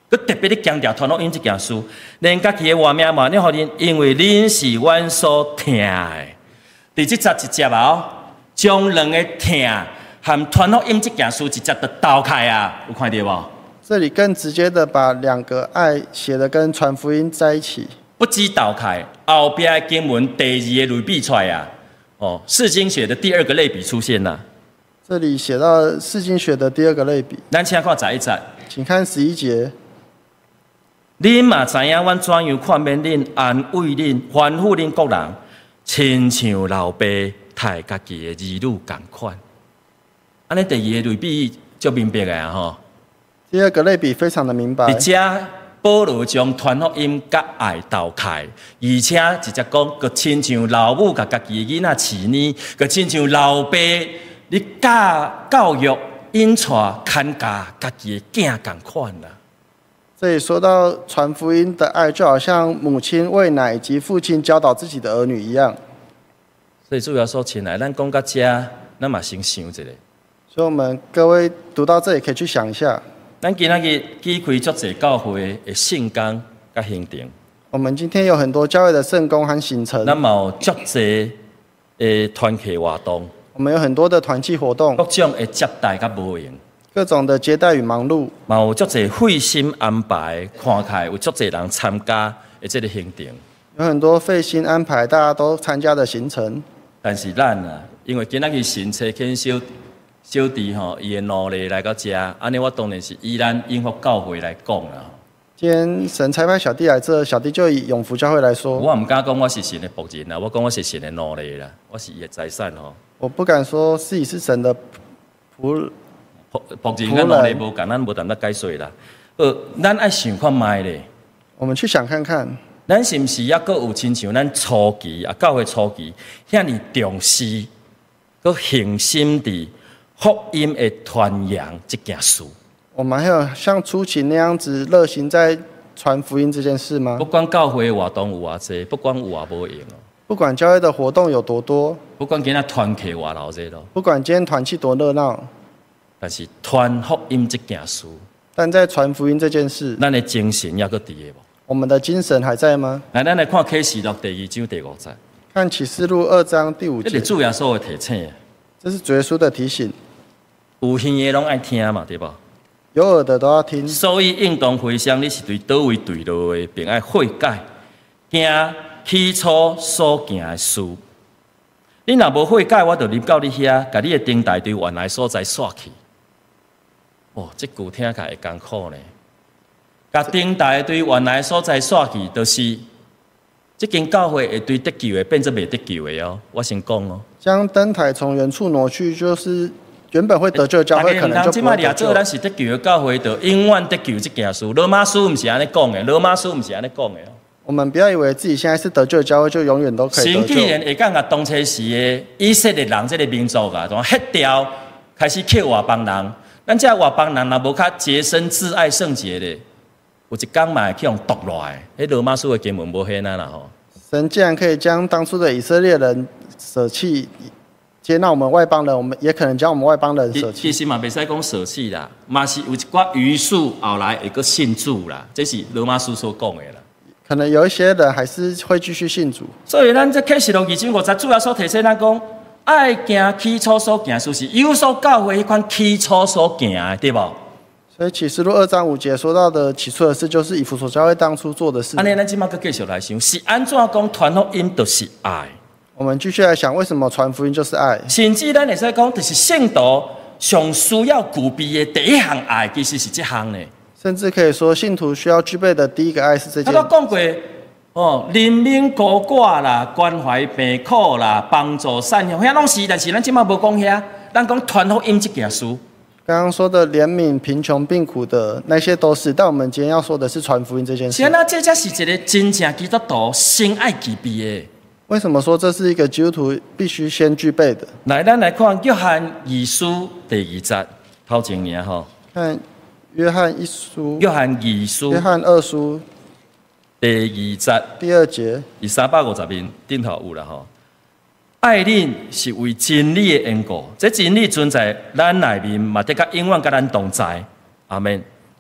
佮特别咧强调传福音这件事，连家己的活命嘛，你互恁，因为恁是阮所疼的。第这十一节哦，将两个疼和传福音这件事直接就倒开啊，有看到无？ 这里更直接的把两个爱写的跟传福音在一起。 不止倒开，后边的经文第二个类比出来啊，哦，释经学的第二个类比出现了。 这里写到释经学的第二个类比， 咱请看11节， 请看11节。 恁嘛知影，阮怎样看免恁安慰恁、吩咐恁各人，亲像老爸待家己的儿女同款。安尼第二个类比就明白了吼。 第二个类比非常的明白。 而且保罗将传福音甲爱斗开，而且直接讲，佮亲像老母甲家己的囡仔饲呢，佮亲像老爸你教育、引带、看家家己的囝同款啦。 这里说到传福音的爱，就好像母亲喂奶以及父亲教导自己的儿女一样。 所以主要说，亲爱，咱讲到这，咱嘛先想一下。 所以我们各位读到这里可以去想一下。 咱今仔日举开足侪教会的圣工甲行程。 我们今天有很多教会的圣工和行程。 咱嘛有足侪的团契活动。 我们有很多的团契活动。 各种的接待甲无用。 各种的接待与忙碌。 嘛有足侪费心安排，看起来有足侪人参加的这个行程。 有很多费心安排，大家都参加的行程。 但是咱啊，因为今仔日神差遣小弟吼，伊的努力来到这，安尼我当然是以咱永福教会来讲啦。 今天神差派小弟来这，小弟就以永福教会来说。 我唔敢讲我是神的仆人啦，我讲我是神的奴隶啦，我是伊的财产吼。 我不敢说自己是神的仆人甲奴隶无共，咱无谈得解说啦。咱爱想看卖咧。 我们去想看看， 咱是毋是抑阁有亲像咱初期啊，教会初期遐尼重视，阁恒心伫福音的传扬这件事。 我们还有像初期那样子热心在传福音这件事吗？ 不管教会的活动有偌济，不管有偌无用哦。 不管教会的活动有多多， 不管今仔团契偌闹热咯， 不管今天团契多热闹， 但是传福音这件事， 但在传福音这件事， 咱的精神抑阁伫个无？ 我们的精神还在吗？ 来，咱来看启示录第2章第5节。 看启示录2章第5节。 这是主耶稣的提醒。 这是主耶稣的提醒。 有耳的拢爱听嘛，对无？ 有耳的都要听。 所以应当回想你是对倒位对路的，并爱悔改，行起初所行的事。你若无悔改，我就入到你遐，甲你的灯台对原来所在刷去。哦，这句听起来会艰苦呢。甲灯台对原来所在刷去，就是这间教会会对得救的变成未得救的哦。我先讲哦。 将灯台从原处挪去，就是原本会得救的教会可能就不会得救。 咱是得救的教会，就永远得救这件事。罗马书不是安尼讲的，罗马书不是安尼讲的哦。 我们不要以为自己现在是得救的教会，就永远都可以得救。 神既然会讲啊，当初时的以色列人这个民族啊，从黑掉开始扣外邦人，咱这外邦人若无较洁身自爱圣洁的，有一天嘛会去用夺落来。迄罗马书的经文无迄啦吼。 神既然可以将当初的以色列人舍弃，接纳我们外邦人，我们也可能将我们外邦人舍弃。 其实嘛，袂使讲舍弃啦，嘛是有一寡余数后来会个信主啦，这是罗马书所讲的啦。 可能有一些人还是会继续信主。 所以咱这启示录2章5节主要所提醒咱讲，爱行起初所行，就是有所教会迄款起初所行的，对无？ 所以启示录2章5节说到的起初的事，就是以弗所教会当初做的事。 安尼，咱即马继续来想，是安怎讲传福音就是爱？ 我们继续来想，为什么传福音就是爱？ 甚至咱会使讲，就是圣徒上需要具备的第一项爱，其实是这项呢。 甚至可以说，信徒需要具备的第一个爱是这件。 他都讲过，哦，怜悯孤寡啦，关怀病苦啦，帮助善良，遐拢是，但是咱即马无讲遐，咱讲传福音这件事。 刚刚说的怜悯贫穷病苦的那些都是，但我们今天要说的是传福音这件事。 是啊，这才是一个真正基督徒先爱具备的。 为什么说这是一个基督徒必须先具备的？ 来，咱来看约翰2书第2节，头前年吼。 看约翰1书。 约翰2书。 约翰2书第2节。 第2节。 第350面顶头有啦吼。爱恁是为真理的缘故，这真理存在咱内面，嘛得甲永远甲咱同在。阿门。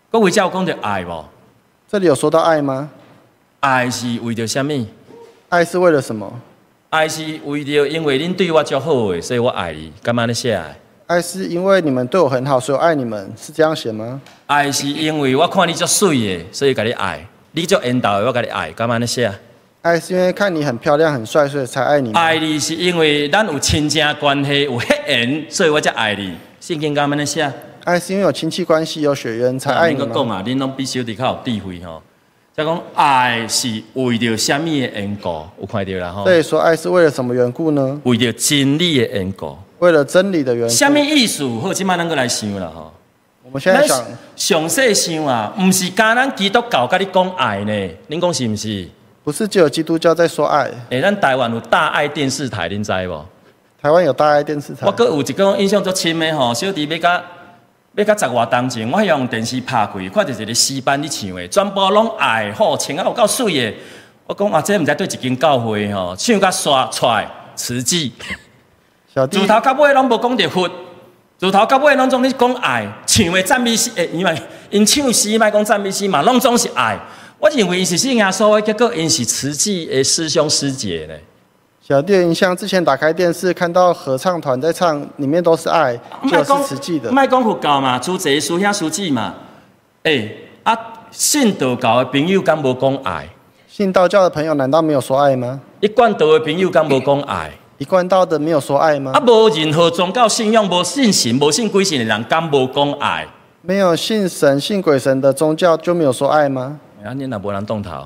各位有讲到爱无？ 这里有说到爱吗？ 爱是为着什么？ 爱是为了什么？ 爱是为着因为恁对我足好的，所以我爱你。干嘛咧写爱？ 爱是因为你们对我很好，所以我爱你们，是这样写吗？ 爱是因为我看你足水的，所以甲你爱。你足缘投的，我甲你爱。干嘛咧写？ 爱是因为看你很漂亮、很帅，所以才爱你吗？ 爱你是因为咱有亲情关系，有血缘，所以我才爱你。圣经干嘛咧写？ 爱是因为有亲戚关系、有血缘才爱你吗？ 讲啊，恁拢比小弟较有智慧吼。再讲爱是为着什么的缘故？有看到啦吼？ 所以说爱是为了什么缘故呢？ 为着真理的缘故。 为了真理的缘故。 什么意思？好，即摆咱个来想啦吼。 我们现在想， 详细想啊，唔是单咱基督教甲你讲爱呢，恁讲是唔是？ 不是只有基督教在说爱。 咱台湾有大爱电视台，恁知无？ 台湾有大爱电视台。 我阁有一个印象足深的吼，小弟要甲10外当前，我用电视拍开，看到一个诗班咧唱的，全部拢爱好，穿啊有够水的。我讲啊，这毋知对一间教会吼，唱甲刷出来词句， 小弟自头到尾拢无讲着佛，自头到尾拢总咧讲爱，唱的赞美诗，因唱诗莫讲赞美诗嘛，拢总是爱。我认为因是信耶稣的，结果因是慈济的师兄师姐呢。 小弟的印象，之前打开电视看到合唱团在唱，里面都是爱，就是慈济的。 莫讲佛教嘛，主祭师兄师姐嘛。信道教的朋友敢无讲爱？ 信道教的朋友难道没有说爱吗？ 一贯道的朋友敢无讲爱？ 一贯道的没有说爱吗？ 无任何宗教信仰、无信神、无信鬼神的人敢无讲爱？ 没有信神、信鬼神的宗教就没有说爱吗？ 你若无人动头。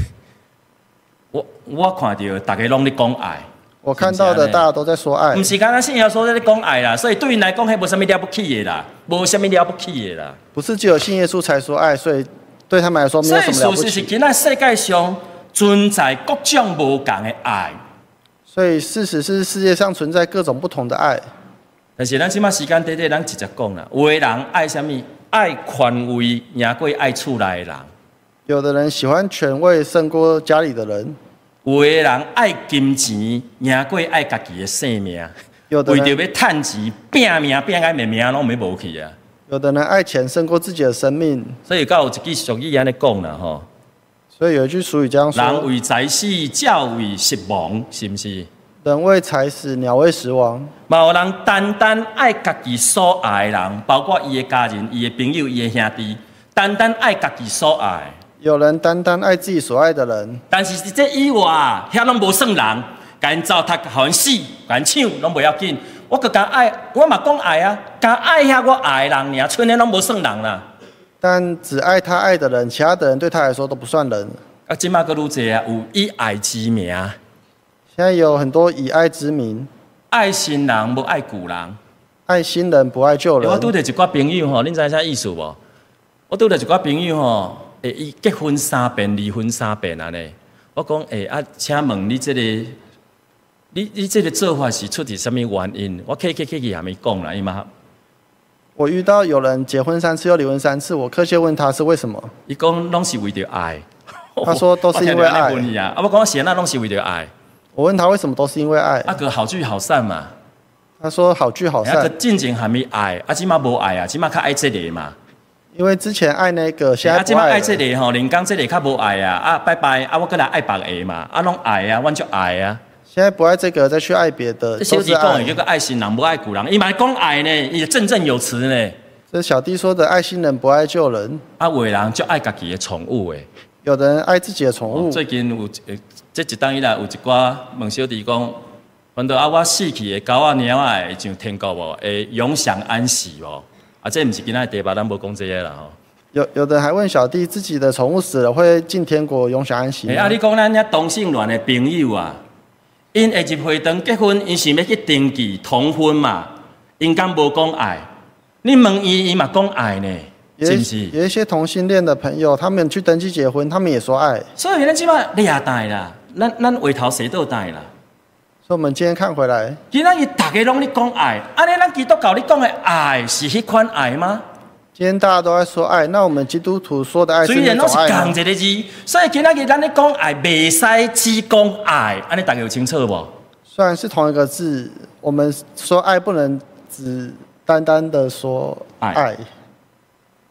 我看到大家拢咧讲爱， 我看到的大家都在说爱， 不是刚刚信耶稣在咧讲爱啦，所以对因来讲，迄无啥物了不起的啦，无啥物了不起的啦。 不是只有信耶稣才说爱，所以对他们来说没有什么了不起。 所以事实是今仔世界上存在各种无同的爱。 所以事实是世界上存在各种不同的爱。 但是咱即马时间短短，咱直接讲啦，有的人爱啥物？爱权位赢过爱厝内的人。 有的人喜欢权位胜过家里的人。 有的人爱金钱赢过爱家己的性命，为着要趁钱拼命拼到命拢没无去啊！ 有的人爱钱胜过自己的生命， 所以有一句俗语安尼讲啦吼。 所以有一句俗语这样说： 人为财死，鸟为食亡，是不是？ 人为财死，鸟为食亡。 嘛有人单单爱家己所爱的人，包括伊的家人、伊的朋友、伊的兄弟，单单爱家己所爱。 有人单单爱自己所爱的人， 但是这以外，遐拢无算人，甲因糟蹋，互因死，甲因抢，拢袂要紧。我个甲爱，我嘛讲爱啊，甲爱遐我爱的人尔，剩的拢无算人啦。 但只爱他爱的人，其他的人对他来说都不算人。 啊，即马个愈济啊，有以爱之名。 现在有很多以爱之名， 爱新人无爱旧人， 爱新人不爱旧人。 我拄着一寡朋友吼，恁知影啥意思无？我拄着一寡朋友吼。伊结婚3遍，离婚3遍安尼。我讲请问你这个，你这个做法是出自什么原因？我客气还没讲啦，伊嘛。 我遇到有人结婚3次又离婚3次，我客气问他是为什么？ 伊讲拢是为着爱。 他说都是因为爱。 我讲是那拢是为着爱。 我问他为什么都是因为爱？ 个好聚好散嘛。 他说好聚好散。 个进前还没爱，即马无爱啊，即马较爱这个嘛。 因为之前爱那个，现在不爱了。 爱这个吼，人讲这个较无爱啊，拜拜我过来爱别个嘛，拢爱啊，阮就爱啊。 现在不爱这个，再去爱别的， 小弟讲的叫做爱新人不爱旧人，伊嘛讲爱呢，伊振振有词呢。 这小弟说的爱新人不爱旧人。 有的人就爱家己的宠物诶， 有的人爱自己的宠物。 最近有这一档以来有一寡问小弟讲，反正我死去的狗仔猫仔会上天国无？会永享安息无？这不是今仔题目，咱无讲这个啦吼。 有的还问小弟，自己的宠物死了会进天国永享安息吗？ 你讲咱遐同性恋的朋友啊，因会入会堂结婚，因想要去登记同婚嘛，因敢无讲爱？你问伊嘛讲爱呢，是不是？ 有一些同性恋的朋友，他们去登记结婚，他们也说爱。 所以咱即摆掠代啦，咱回头谁倒代啦。 所以我们今天看回来， 今仔日大家拢咧讲爱，安尼咱基督教咧讲的爱是迄款爱吗？ 今天大家都在说爱，那我们基督徒说的爱是那种爱吗？ 虽然拢是共一个字，所以今仔日咱咧讲爱，袂使只讲爱，安尼大家有清楚无？ 虽然是同一个字，我们说爱不能只单单的说爱。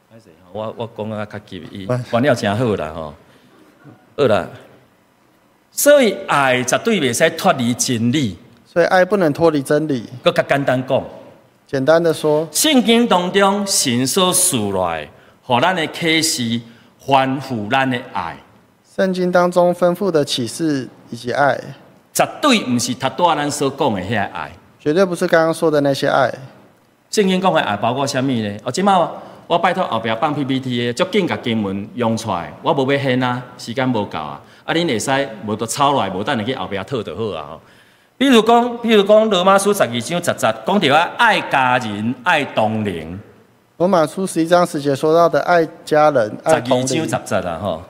我讲啊较急，伊原料真好啦吼。好啦，所以爱绝对袂使脱离真理。 所以爱不能脱离真理。 搁较简单讲， 简单的说， 圣经当中神所示来，互咱的启示，吩咐咱的爱， 圣经当中吩咐的启示以及爱， 绝对毋是他多咱所讲的遐爱。 绝对不是刚刚说的那些爱。 圣经讲的爱包括啥物呢？即摆我拜托后壁放 PPT 的，足紧甲经文用出来，我无要现啊，时间无够啊。恁会使无都抄落来，无等下去后壁讨就好啊。比如讲罗马书12章10节，讲到爱家人、爱同龄。 罗马书11章10节说到的爱家人、爱同龄。 12章10节啊，吼。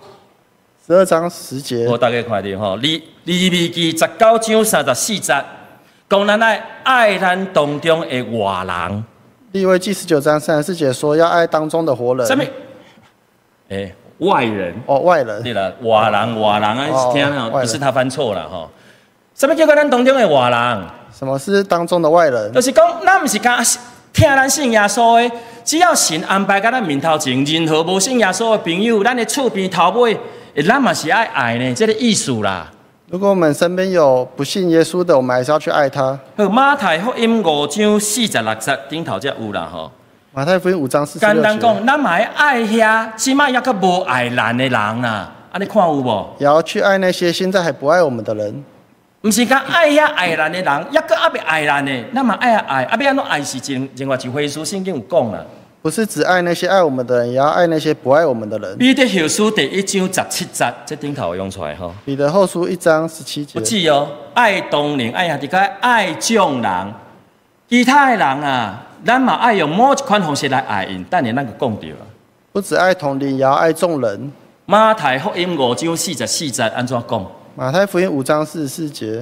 12章10节。 我大概看到吼，利未記19章34節，講咱愛咱當中的外人。 利未記19章34節說要愛當中的活人。 什麼？外人。 哦，外人。 對啦，外人啊，聽啊，不是他犯錯啦，吼。什麼叫做咱當中的外人？ 什麼是當中的外人？ 就是講，咱唔是講聽咱信耶穌的，只要神安排在咱面頭前，任何無信耶穌的朋友，咱的厝邊頭尾，咱嘛是愛呢，這個意思啦。 如果我們身邊有不信耶穌的，我們還是要去愛他。 馬太福音5章46節頂頭才有啦，吼。 馬太福音5章46節。 簡單講，咱嘛要愛遐，即擺抑閣無愛咱的人啊，安尼看有無？ 也要去愛那些現在還不愛我們的人。 唔是講愛遐愛咱的人，抑閣還未愛咱的，咱嘛愛愛，要安怎愛是另外一回事，聖經有講啦。 不是只愛那些愛我們的人，也要愛那些不愛我們的人。 彼得後書第1章17節，這頂頭用出來吼。 彼得後書1章17節。 有記哦，愛同齡，愛兄弟，愛眾人，其他的人啊，咱嘛愛用某一款方式來愛因，等下咱就講到。 不只愛同齡，也要愛眾人。 馬太福音5章44節，安怎講？ 馬太福音5章44節。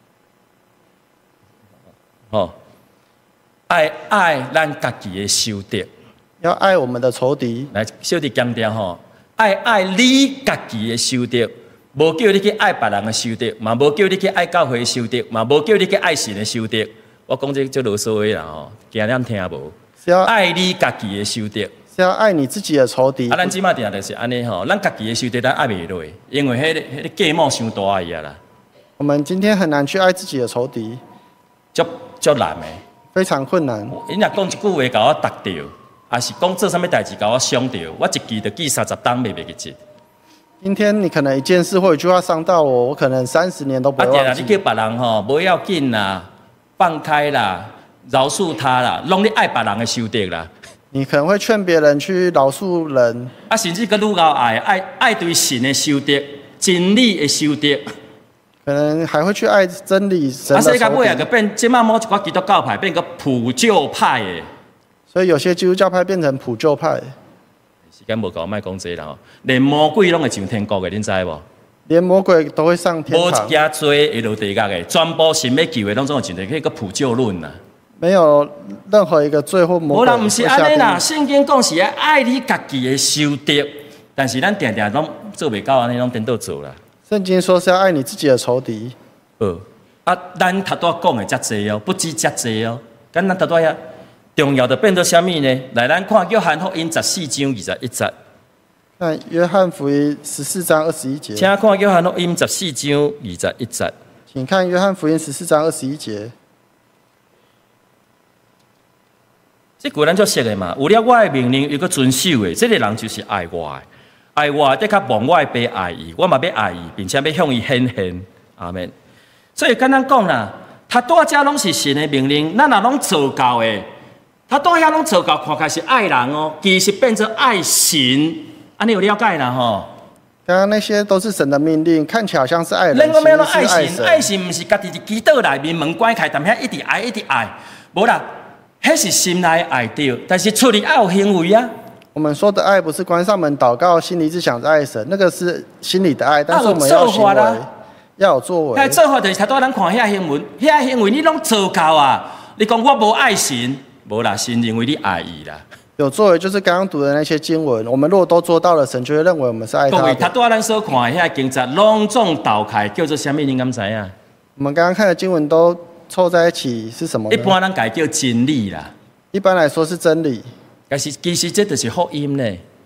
哦，愛咱家己的仇敵。 要愛我們的仇敵。 來，小弟強調吼，愛你家己的仇敵，無叫你去愛別人的仇敵，嘛無叫你去愛教會的仇敵，嘛無叫你去愛神的仇敵。我講這囉嗦的啦吼，驚咱聽無。是要愛你家己的仇敵， 是要愛你自己的仇敵。 咱即馬定就是安尼吼，咱家己的仇敵咱愛袂落，因為迄個計謀傷大伊啊啦。 我們今天很難去愛自己的仇敵， 足難的， 非常困難。 因若講一句話，甲我答到。還是講做啥物代志，甲我傷到，我一記就記30當袂記記。 今天你可能一件事或一句話傷到我，我可能30年都不會忘記。 你叫別人吼，不要緊啦，放開啦，饒恕他啦，攏你愛別人的仇敵啦。 你可能會勸別人去饒恕人， 甚至個愈高愛對神的仇敵，真理的仇敵。 可能還會去愛真理神的仇敵。 世界尾就變，即馬某一寡基督教派變個普救派的。 所以有些基督教派變成普救派。 時間無夠，莫講這啦吼。連魔鬼攏會上天國的，恁知無？ 連魔鬼都會上天堂。無一件罪會落地獄的，全部神要救的攏總會上天，迄個普救論啦。沒有任何一個罪或魔鬼會下地獄。無啦，唔是安尼啦。 聖經講是愛你家己的仇敵，但是咱定定攏做袂到安尼，攏顛倒做啦。聖經說是要愛你自己的仇敵。 咱頭拄講的遮濟哦，不止遮濟哦，咱頭拄遐。重要的變做啥物呢？來，咱看約翰福音14章21節。 看約翰福音14章21節。 請看約翰福音14章21節。 請看約翰福音14章21節。 這句咱就識的嘛，有了我的命令，又個遵守的，這個人就是愛我的。愛我的，得較望我的爸愛伊，我嘛要愛伊，並且要向伊顯現。阿們。所以簡單講啦，他多家攏是神的命令，咱若攏做到的。他都遐攏做到，看開是愛人哦，其實變成愛神，安尼有了解啦吼。 剛剛那些都是神的命令，看起來好像是愛人， 其實是愛神。 愛神唔是家己佇基督內面門關開，但遐一直愛一直愛，無啦，迄是心內愛着，但是出嚟愛有行為啊。 我們說的愛不是關上門禱告，心裡只想着愛神，那個是心裡的愛，但是我們要行為，要有作為。 做法就是他多咱看遐行為，遐行為你攏做到啊！你講我無愛神。無啦，神認為你愛伊啦。 有作為就是剛剛讀的那些經文，我們如果都做到了，神就會認為我們是愛他的。各位， 他對咱所看的遐經節，攏總鬥開，叫做啥物？你敢知影？ 我們剛剛看的經文都湊在一起是什麼呢？ 一般人改叫真理啦。 一般來說是真理。 但是其實這就是福音呢。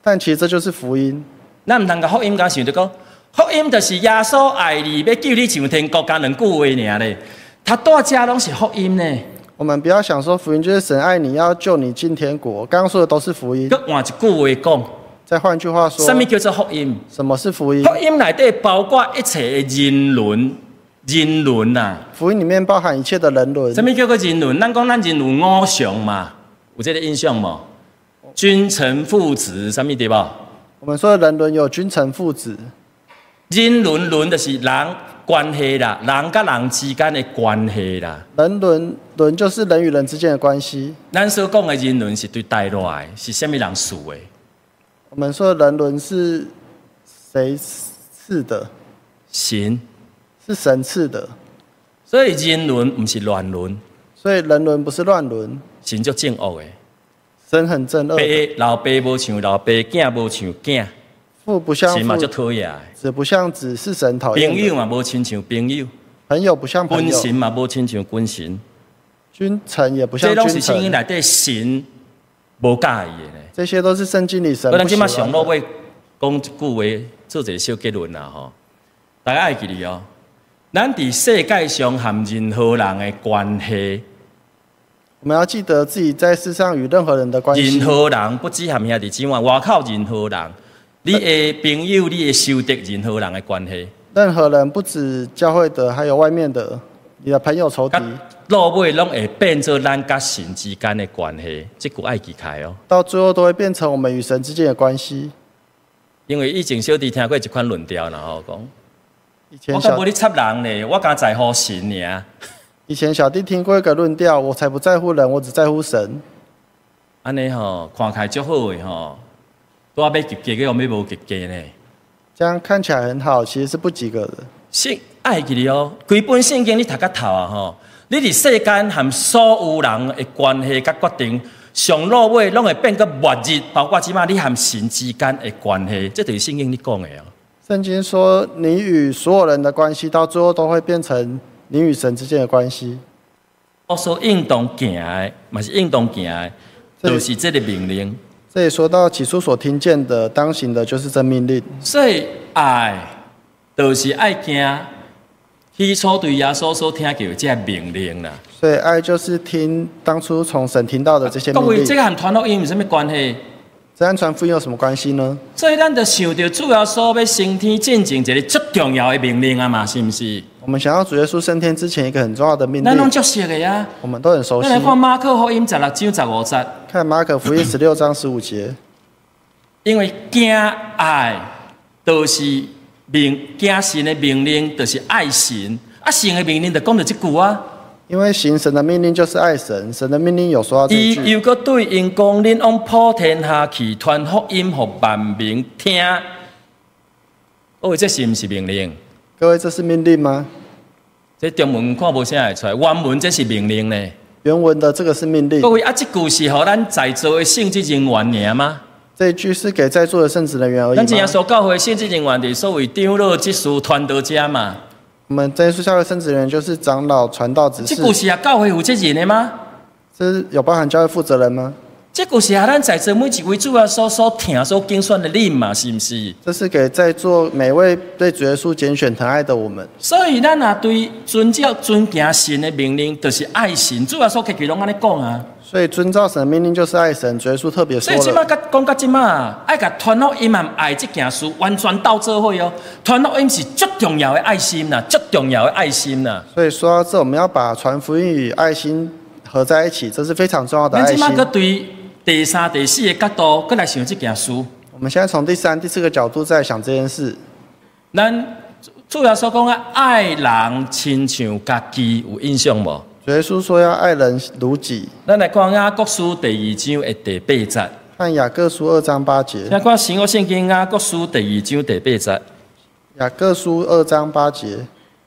但其实这就是福音。 咱唔通甲福音讲想着讲，福音就是耶稣爱你，要救你上天国，加两句话尔咧。他大家拢是福音呢。 我们不要想说福音就是神爱你，要救你进天国。刚刚说的都是福音。 佮换一句话讲， 再换句话说， 什么叫做福音？ 什么是福音？ 福音内底包括一切的人伦呐。 福音里面包含一切的人伦。 什么叫做人伦？咱讲咱人有五常嘛，有这个印象无？君臣父子，什么对吧？ 我们说的人伦有君臣父子。 人伦就是人关系啦，人甲人之间的关系啦。 人伦就是人与人之间的关系。 咱所讲的人伦是对带来，是什么人赐的？ 我们说的人伦是谁赐的？ 神， 是神赐的。 所以人伦不是乱伦。 所以人伦不是乱伦。 神就正恶的。 神很正恶。 老爸无像老爸，囝无像囝。 父不像父， 神嘛就讨厌。 子不像子，是神讨厌的。 朋友嘛无亲像朋友。 朋友不像朋友。 君臣嘛无亲像君臣。 君臣也不像君臣。 这拢是圣经内底神无介意的。 这些都是圣经里神不喜欢的。 咱今麦上落尾讲一句话，做一个小结论啦吼。大家爱记住哦，咱伫世界上和任何人的关系。 我们要记得自己在世上与任何人的关系。 任何人不只含兄弟姊妹，外口任何人，你的朋友、你的兄弟，任何人的关系。 任何人不止教会的，还有外面的，你的朋友、仇敌。 落尾拢会变做咱甲神之间的关系，这句爱记开哦。 到最后都会变成我们与神之间的关系。 因为以前小弟听过一款论调，然后讲， 我较无你插人咧，我敢在乎神尔。 以前小弟听过一个论调，我才不在乎人，我只在乎神。 安尼吼，看起来足好诶吼，都要及格，又要无及格呢。 这样看起来很好，其实是不及格的。 圣爱记哩哦，规本圣经你读到头啊吼，你伫世间和所有人的关系甲决定，上落尾拢会变个末日，包括即马你和神之间的关系，这就是圣经你讲的哦。 圣经说，你与所有人的关系，到最后都会变成你与神之间的关系。 我所应当行的，嘛是应当行的，就是这个命令。 这里说到起初所听见的，当行的就是这命令。 所以爱，就是爱行起初对耶稣所听到的这命令啦。 所以爱就是听当初从神听到的这些命令。 各位，这个和传福音有什么关系？ 这和传福音有什么关系呢？ 所以咱就想到主耶稣要升天进前一个最重要的命令啊嘛，是不是？ 我们想要主耶稣升天之前一个很重要的命令， 咱拢熟悉的呀， 我们都很熟悉。 咱来看马可福音16章15节， 看马可福音16章15节。 因为敬爱就是敬神的命令，就是爱神。啊，神的命令就讲到这句啊。 因为行神的命令就是爱神，神的命令有说到这句。 伊又搁对因讲：恁往普天下去，传福音给万民听。各位，这是不是命令？ 各位，这是命令吗？ 这中文看无啥会出来，原文这是命令呢。 原文的这个是命令。 各位啊，这句是互咱在座的圣职人员尔吗？ 这一句是给在座的圣职人员而已吗？ 咱今日所教会的圣职人员，就是所谓长老、执事、传道者嘛。 我们真耶稣教会圣职人员就是长老、传道、执事。 这句是啊，教会负责人的吗？ 这是有包含教会负责人吗？ 这句是啊，咱在座每一位主要所听、所竞选的人嘛，是不是？ 这是给在座每位对主耶稣拣选疼爱的我们。 所以咱啊，对遵行神的命令，就是爱神。主要所客气拢安尼讲啊。 所以遵照神的命令就是爱神，主耶稣特别说了。 所以即马讲到即马，爱甲传福音和爱这件事完全斗做伙哦。传福音是最重要的爱心呐，最重要的爱心呐。 所以说到这，我们要把传福音与爱心合在一起，这是非常重要的爱心。 咱即马搁对第3、第4个角度，搁来想这件事。 我们现在从第3、第4个角度再想这件事。 咱主要所讲的爱人亲像家己，有印象无？ 主耶稣说要爱人如己。 咱来看雅各书第2章的第8节。 看雅各书2章8节。 来看新约圣经雅各书第2章第8节。 雅各书2章8节。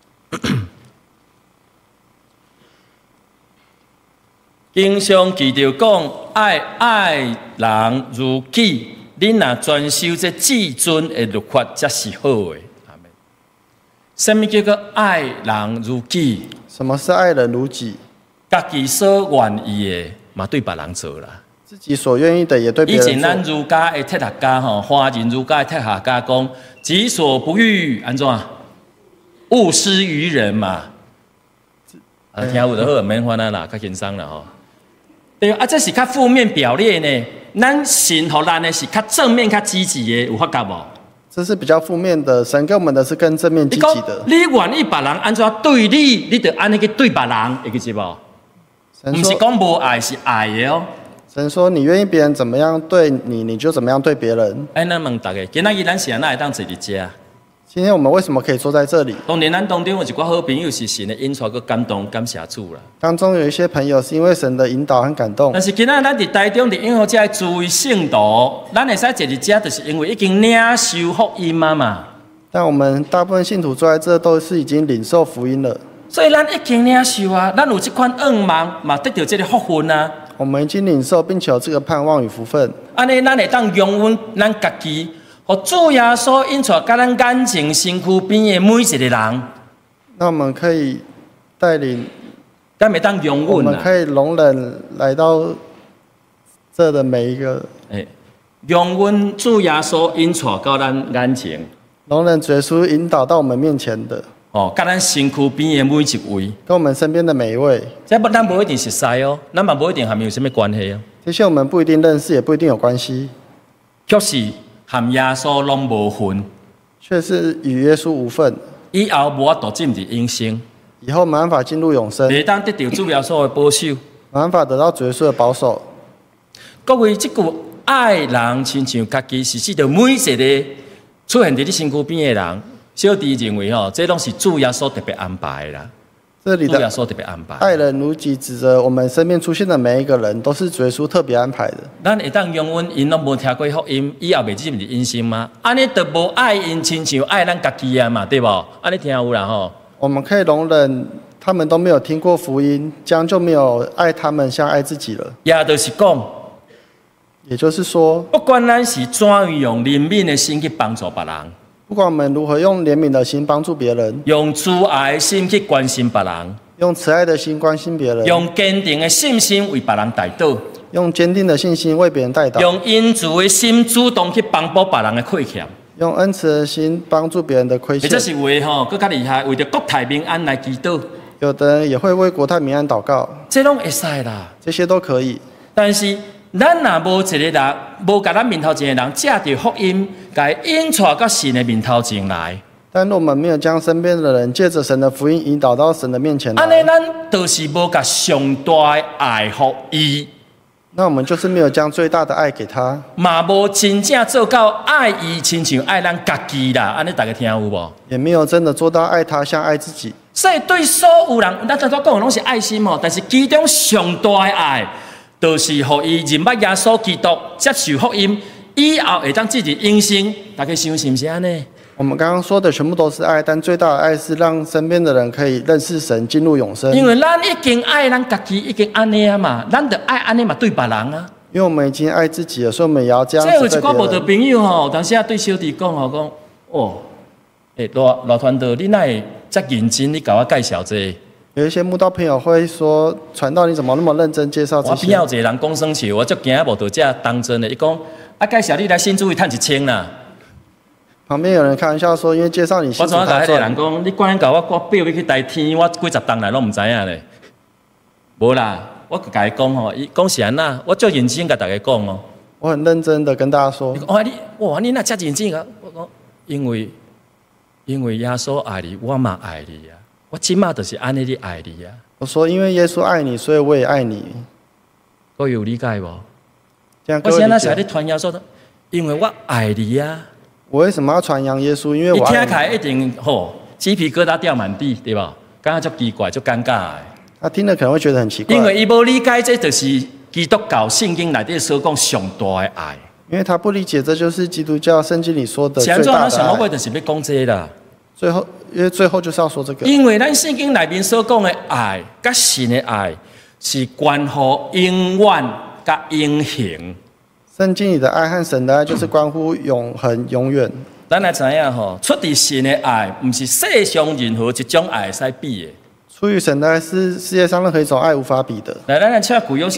经常记着讲爱人如己，恁若遵守这至尊的律法，才是好的。什么叫做爱人如己？ 什么是爱人如己？ 家己所愿意的，嘛对别人做啦。 自己所愿意的也对别人做。 以前咱儒家的哲学家吼，华人儒家的哲学家讲，己所不欲，安怎？勿施于人嘛。听有就好，免烦啊啦，较轻松啦吼。对啊，这是较负面表列呢。咱神互咱的是较正面、较积极的，有发觉无？ 这是比较负面的，神给我们的是更正面积极的。 你愿意别人安怎对你，你就安尼去对别人，会记住无？不是讲无爱，是爱的哦。 神说：“你愿意别人怎么样对你，你就怎么样对别人。” 哎，咱问大家，今仔日咱是安怎会当坐伫遮？ 今天我们为什么可以坐在这里？ 当然，咱当中有一寡好朋友是神的引带，佮感动、感谢主啦。 当中有一些朋友是因为神的引导和感动。 但是今仔咱伫台中伫永和遮诸位圣徒，咱会使坐伫遮，就是因为已经领受福音啊嘛。 但我们大部分信徒坐在这，都是已经领受福音了。 所以咱已经领受啊，咱有这款愿望，嘛得到这个福分啊。 我们已经领受，并且有这个盼望与福分。 安尼，咱会当用阮咱家己，互主耶稣引带，甲咱眼前身躯边的每一个人。 那我们可以带领， 咱会当用阮我们可以容忍来到这的每一个。 用阮主耶稣引带到咱眼前， 容忍耶稣引导到我们面前的。 哦，甲咱身躯边的每一位， 跟我们身边的每一位， 这咱无一定熟悉哦，咱嘛无一定和伊有什么关系哦。 这些我们不一定认识，也不一定有关系， 却是和耶稣拢无分， 却是与耶稣无份。 以后无法度进入永生， 以后没办法进入永生， 袂当得到主耶稣的保守， 没办法得到耶稣的保守。 各位，这句爱人亲像家己，是指着每一个出现伫你身躯边的人。小弟认为吼，这拢是主耶稣特别安排的啦。 这里的主耶稣特别安排， 爱人如己，指着我们身边出现的每一个人，都是耶稣特别安排的。 咱会当用阮因拢无听过福音，以后袂进入永生吗？安尼就无爱因亲像爱咱家己啊嘛，对无？安尼听有啦吼。 我们可以容忍他们都没有听过福音，这样就没有爱他们像爱自己了。 也就是讲， 也就是说， 不管咱是怎样用怜悯的心去帮助别人。 不管我们如何用怜悯的心帮助别人， 用慈爱的心去关心别人， 用慈爱的心关心别人， 用坚定的信心为别人带导， 用坚定的信心为别人带导， 用恩慈的心主动去帮补别人的亏欠， 用恩慈的心帮助别人的亏欠。 这是为更加厉害，为着国泰民安来祈祷。 有的人也会为国泰民安祷告， 这拢会使啦， 这些都可以。 但是咱若无一个人，无甲咱面头前的人借着福音，甲引带到神的面头前来。 但若我们没有将身边的人借着神的福音引导到神的面前来， 安尼咱就是无甲上大的爱予伊， 那我们就是没有将最大的爱给他， 嘛无真正做到爱伊亲像爱咱家己啦。安尼大家听有无？ 也没有真的做到爱他像爱自己。 所以对所有人，咱在讲的拢是爱心哦，但是其中上大的爱，就是予伊认捌耶稣基督，接受福音，以后会当进入永生。大家想是不是安尼？ 我们刚刚说的全部都是爱，但最大的爱是让身边的人可以认识神，进入永生。 因为咱已经爱咱家己，已经安尼啊嘛，咱就爱安尼嘛对别人啊。 因为我们已经爱自己了，所以我们也要这样子对别人。 这有一寡无的朋友吼，当时啊对小弟讲吼，讲哦，罗传道，你哪会遮认真？你甲我介绍这个。 有一些慕道朋友会说，传道你怎么那么认真介绍这些？ 我边有一个人讲生气，我足惊无到遮当真的。伊讲啊，介绍你来新主义趁1000啦。 旁边有人开玩笑说，因为介绍你新主我怎甲迄个他人讲，你管甲我表要去台天，我几十档来拢唔知影咧。无啦，我甲伊讲吼，伊讲是安那，我足认真甲大家讲哦。 我很认真的跟大家说， 你那遮认真啊？我讲，因为耶稣爱你，我嘛爱你啊。我即马就是安尼咧爱你啊。 我说因为耶稣爱你，所以我也爱你。 各位有理解无？ 这样我现在是咧传耶稣的，因为我爱你啊。 我为什么要传扬耶稣？因为我爱你。 你听起来一定鸡皮疙瘩掉满地，对吧？感觉足奇怪，足尴尬的。 他听了可能会觉得很奇怪， 因为伊无理解，这就是基督教圣经内底所讲上大的爱。 因为他不理解，这就是基督教圣经里说的最大的爱。 想做想尾就是要讲这啦。 因为最后就是要说这个。 因为咱圣经内面所讲的爱，甲神的爱，是关乎永远甲永恒。 圣经里的爱和神的爱，就是关乎永恒、永远。 咱来知影吼，出于神的爱，不是世上任何一种爱使比的。 出于神的爱是世界上任何一种爱无法比的。 来，咱来请旧约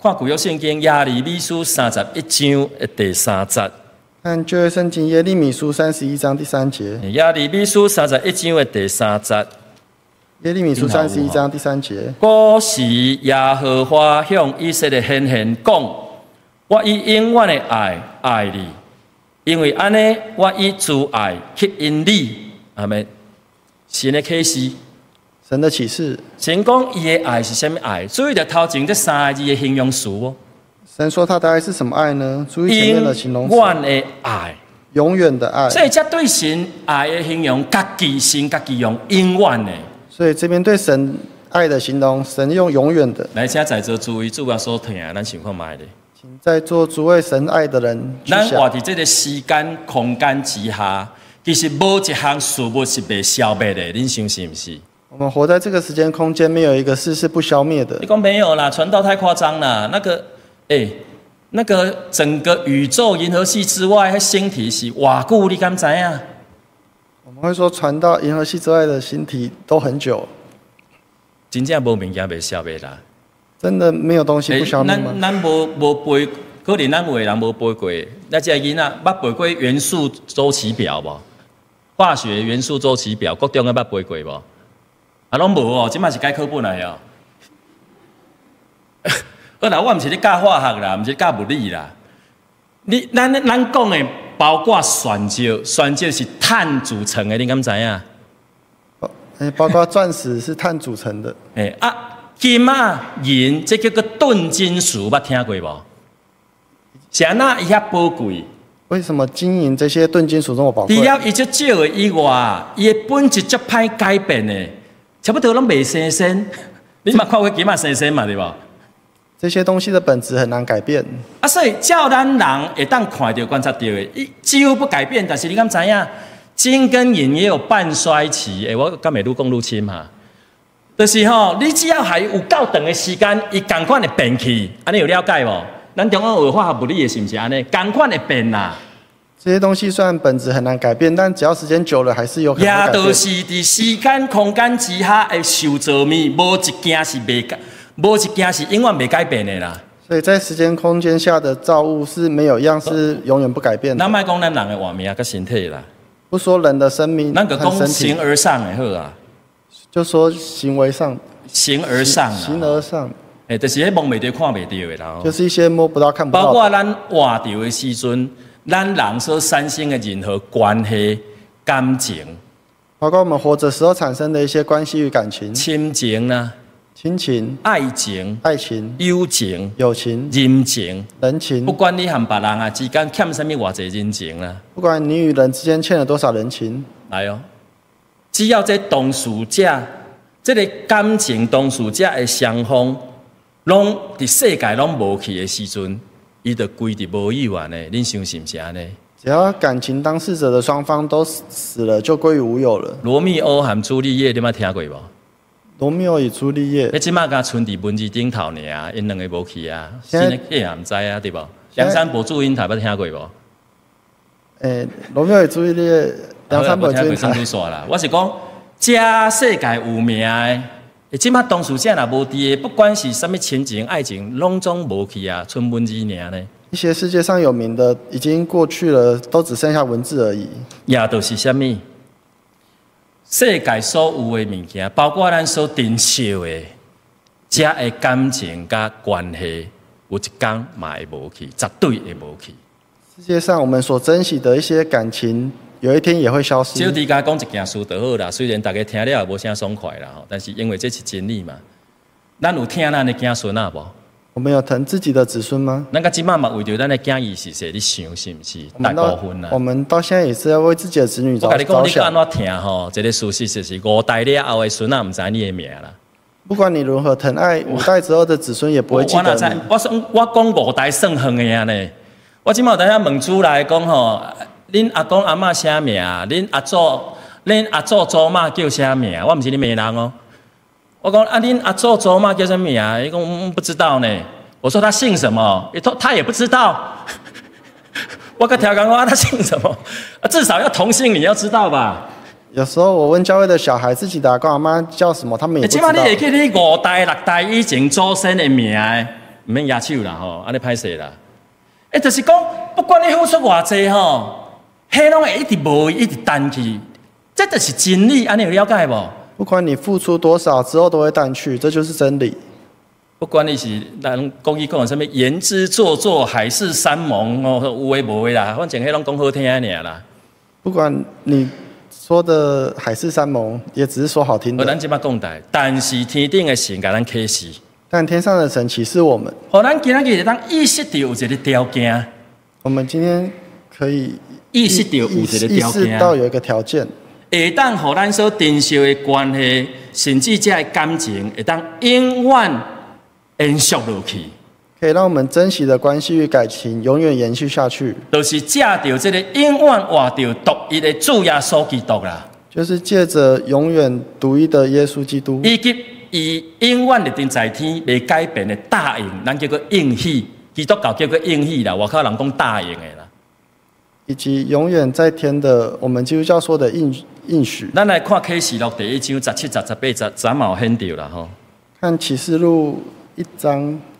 看旧约圣经耶利米书31章的第3节。 看旧约圣经耶利米书31章第3节。 耶利米书31章的第3节。 耶利米书31章第3节。 古时耶和华向以色列显现讲：我以永远的爱爱你，因为安尼我以慈爱吸引你。阿们，神的启示。 神的启示。 神讲伊的爱是什么爱？注意到头前这3个字的形容词哦。 神说他的爱是什么爱呢？注意前面的形容词。 永远的爱， 永远的爱。 所以这对神爱的形容，神家己用永远的。 所以这边对神爱的形容，神用永远的。 来，请在座诸位主要所听，咱想看卖的。 请在座诸位神爱的人去想。 咱活在这个时间空间之下，其实无一项事物是被消灭的，恁相信不是？ 我们活在这个时间空间，没有一个事是不消灭的。 你讲没有啦，传道太夸张了。那个整个宇宙银河系之外，那星体是偌久？你敢知影？ 我们会说传到银河系之外的星体都很久。 真正无物件被消灭啦。 真的没有东西不消灭吗？ 咱无背，可能咱有的人无背过。那这个囡仔捌背过元素周期表无？化学元素周期表，国中的捌背过无？啊，拢无哦，即摆是改课本来哦。好啦，我毋是咧教化学啦，毋是教物理啦。咱讲的包括酸石，酸石是碳组成的，你敢知影？ 包括钻石是碳组成的。 金啊、银，这叫做钝金属，捌听过无？是安那伊遐宝贵？ 为什么金银这些钝金属这么宝贵？ 除了伊足少的以外，伊的本质足歹改变的，差不多拢袂生鲜。你嘛看过金嘛生鲜嘛，对无？ 这些东西的本质很难改变。 所以照咱人会当看到、观察到的，几乎不改变。但是你敢知影，金跟银也有半衰期。我敢会愈讲愈深哈。就是你只要还有够长的时间，伊同款会变去。安尼有了解无？咱中央学化学物理的是毋是安尼？同款会变啦。 这些东西虽然本质很难改变，但只要时间久了，还是有可能改变。 也就是伫时间空间之下会受造物，无一件是袂改。无一件是永远袂改变的啦。 所以在时间空间下的造物是没有一样是永远不改变的。 咱莫讲咱人的活命跟身体啦， 不说人的生命， 咱就讲形而上的好啊。 就说行为上， 形而上啊， 形而上。 就是迄摸袂到、看袂到的啦。 就是一些摸不到、看不到。 包括咱活着的时阵，咱人所产生的任何关系、感情， 包括我们活着时候产生的一些关系与感情、 亲情啦。 亲情、 爱情、友情、 友情、 人情、 人情， 不管你和别人啊之间欠什么偌济人情啦， 不管你与人之间欠了多少人情， 来哦，只要这当事者，这个感情当事者的双方，拢伫世界拢无去的时阵，伊就归伫无有啊呢？恁相信是安尼？ 只要感情当事者的双方都死了，就归于无有了。 罗密欧和朱丽叶，你捌听过无？ 罗密欧与朱丽叶， 你即马甲存伫文字顶头尔，因两个无去啊，新的戏也毋知啊，对无？梁山伯祝英台捌听过无？ 罗密欧与朱丽叶，梁山伯祝英台。 我是讲，这世界有名的，即马当事者若无伫的，不管是什么亲情、爱情，拢总无去啊，剩文字尔呢。 一些世界上有名的已经过去了，都只剩下文字而已。 也就是什么？世界所有的物件，包括咱所珍惜的，这的感情甲关系，有一天嘛会无去，绝对会无去。 世界上我们所珍惜的一些感情，有一天也会消失。 小弟甲讲一件事就好啦，虽然大家听了也无啥爽快啦，但是因为这是真理嘛。咱有听咱的子孙啊无？ 我们有疼自己的子孙吗？ 咱到即马嘛为着咱的囝儿是说，你想是不是？大部分啦。 我们到现在也是要为自己的子女着想。 我跟你讲，你敢安怎听吼？这个事实就是5代了后的孙仔唔知你的名啦。 不管你如何疼爱，5代之后的子孙也不会记得你。 我讲5代算远的呢。我即马有当下问主来讲吼，恁阿公阿嬷啥名？恁阿祖祖妈叫啥名？我唔是你骂人哦。我讲啊，恁阿祖祖妈叫什么名啊？伊讲不知道呢。我说他姓什么？他也不知道。我跟条讲说他姓什么？至少要同姓，你要知道吧？ 有时候我问教会的小孩自己的阿公阿妈叫什么，他们也不知道。 起码你会记你5代6代以前祖先的名。 唔免压手啦吼，安尼歹势啦。就是讲，不管你付出偌济吼，迄拢会一直无一直淡去，这就是真理，安尼有了解无？ 不管你付出多少，之后都会淡去，这就是真理。 不管你是人讲伊讲什么言之做作，海誓山盟哦，有诶无诶啦，反正迄拢讲好听尔啦。 不管你说的海誓山盟，也只是说好听的。 咱即摆讲台，但是天顶诶神甲咱启示， 但天上的神启示我们， 互咱今仔日当意识到有一个条件。 我们今天可以意识到有一个条件， 意识到有一个条件。 会当互咱所珍惜的关系，甚至这感情，会当永远延续落去， 可以让我们珍惜的关系与感情永远延续下去。 就是借着这个永远活着独一的主耶稣基督啦， 就是借着永远独一的耶稣基督， 以及伊永远立定在天未改变的答应，咱叫做应许，基督教叫做应许啦，外口人讲答应的啦。 以及永远在天的，我们基督教说的应许。 咱来看启示录第1章17、18节，嘛有显着啦吼。 看启示录1章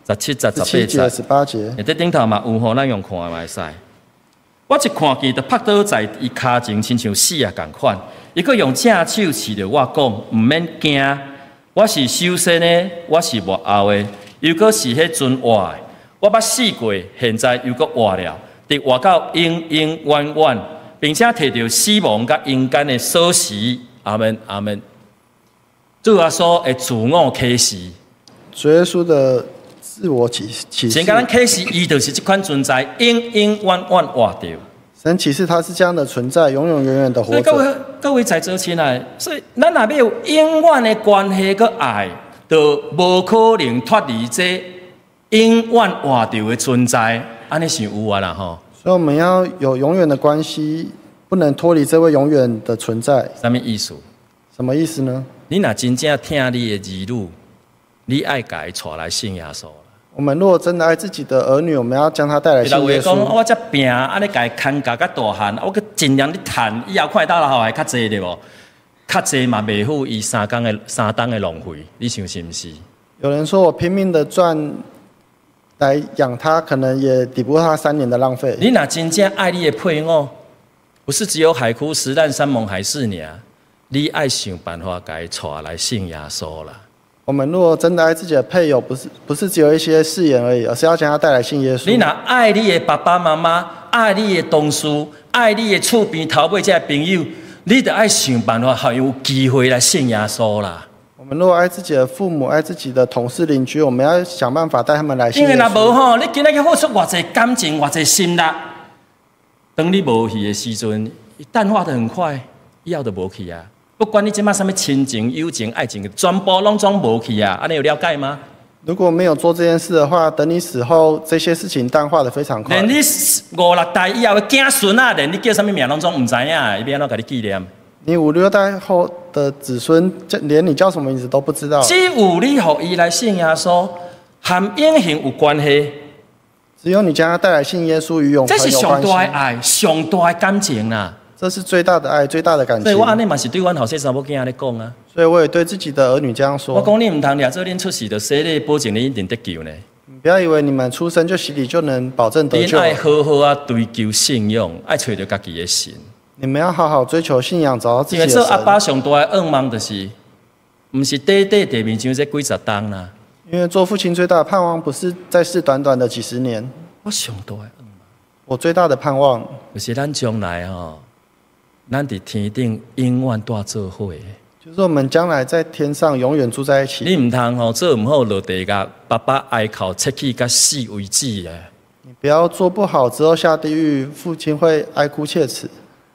17、18 节、18节。 在顶头嘛有吼，咱用看嘛会使。我一看见就趴倒在伊骹前，亲像死啊共款。伊佫用正手持着我讲，毋免惊，我是首先的，我是幕后的，又佫是迄尊活的。我捌死过，现在又佫活了。伫活到永永远远，并且摕到死亡甲阴间的锁匙。阿门，阿门。主耶稣的自我启示， 主耶稣的自我启示。 先甲咱启示，伊就是这款存在，永永远远活着。 神启示他是这样的存在，永永远远的活着。 各位在座亲爱，所以咱若要有永远的关系佮爱，就无可能脱离这永远活着的存在。安尼想有啊啦吼， 所以我们要有永远的关系，不能脱离这位永远的存在。 什么意思？ 什么意思呢？ 你若真正听你的儿女，你爱甲伊带来信耶稣啦。 我们如果真的爱自己的儿女，我们要将他带来信耶稣。 讲我这拼，安尼甲伊牵夹甲大汉，我佮尽量去趁，以后看到了后来较济对无？较济嘛袂付伊3冬的浪费，你想是毋是？ 有人说我拼命的赚。来养他，可能也抵不过他3年的浪费。 你若真正爱你的配偶，不是只有海枯石烂、山盟海誓尔，你爱想办法甲伊带来信耶稣啦。 我们如果真的爱自己的配偶，不是只有一些誓言而已，而是要将他带来信耶稣。 你若爱你的爸爸妈妈，爱你的同事，爱你的厝边头尾这些朋友，你得爱想办法，好有机会来信耶稣啦。 我们如果爱自己的父母，爱自己的同事邻居，我们要想办法带他们来信耶稣。 因为若无吼，你今仔日付出偌济感情，偌济心力，当你无去的时阵，淡化得很快，以后就无去啊。不管你即摆什么亲情、友情、爱情，全部拢总无去啊。安尼有了解吗？ 如果没有做这件事的话，等你死后，这些事情淡化得非常快。 连你5、6代以后的子孙啊，连你叫什么名拢总唔知影，伊要安怎甲你纪念？ 你5、6代后的子孙，连你叫什么名字都不知道。 只有你互伊来信耶稣，和永恒有关系。 只有你将他带来信耶稣与永恒有关系。 这是上大的爱，上大的感情啦。 这是最大的爱，最大的感情。 所以我安尼嘛是对阮后生查某囝安尼讲啊。 所以我也对自己的儿女这样说。 我讲你唔通掠做恁出世就洗礼，保证你一定得救呢。 不要以为你们出生就洗礼就能保证得救。 你爱好好啊追求信仰，爱找到家己的神。 你们要好好追求信仰，找到自己的神。 因为做阿爸上大的愿望就是，唔是短地面上这几十冬啦。 因为做父亲最大的盼望不是在世短短的几十年。 我上大的愿望， 我最大的盼望就是咱将来吼，咱伫天顶永远住做伙。 就是我们将来在天上永远住在一起。 你唔通吼做唔好落地甲爸爸哀哭切齿甲死为止诶。 你不要做不好之后下地狱，父亲会哀哭切齿。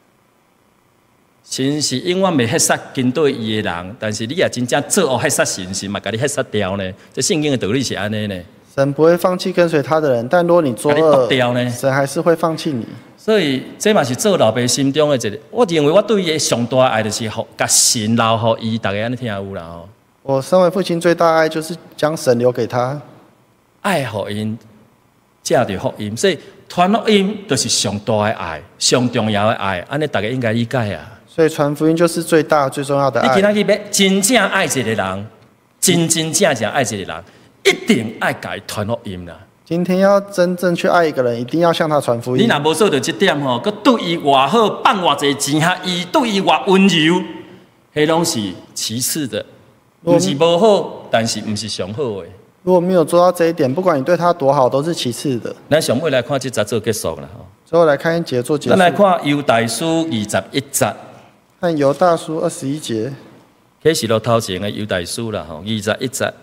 神是永远未杀杀跟对伊的人，但是你也真正做恶杀神，神嘛甲你杀杀掉呢。这圣经的道理是安尼呢。 神不会放弃跟随他的人，但如果你作恶，神还是会放弃你。 所以这嘛是做老爸心中的一个，我认为我对伊上大的爱就是甲神留互伊，大家安尼听有啦吼。 我身为父亲最大的爱就是将神留给他， 爱互因，借着福音，所以传福音就是上大的爱，上重要的爱，安尼大家应该理解啊。 所以传福音就是最大最重要的爱。 你今仔日要真正爱一个人，真正爱一个人， 一定爱甲伊传福音啦。 今天要真正去爱一个人，一定要向他传福音。 你若无做到这点吼，佮对伊偌好，放偌济钱哈，伊对伊偌温柔，迄拢是其次的，不是无好，但是不是上好的。 如果没有做到这一点，不管你对他多好，都是其次的。 咱上尾来看这节做结束了吼。 最后来看一节做结束。 咱来看犹大书21节。 看犹大书21节。 迄是落头前的犹大书啦吼，21节。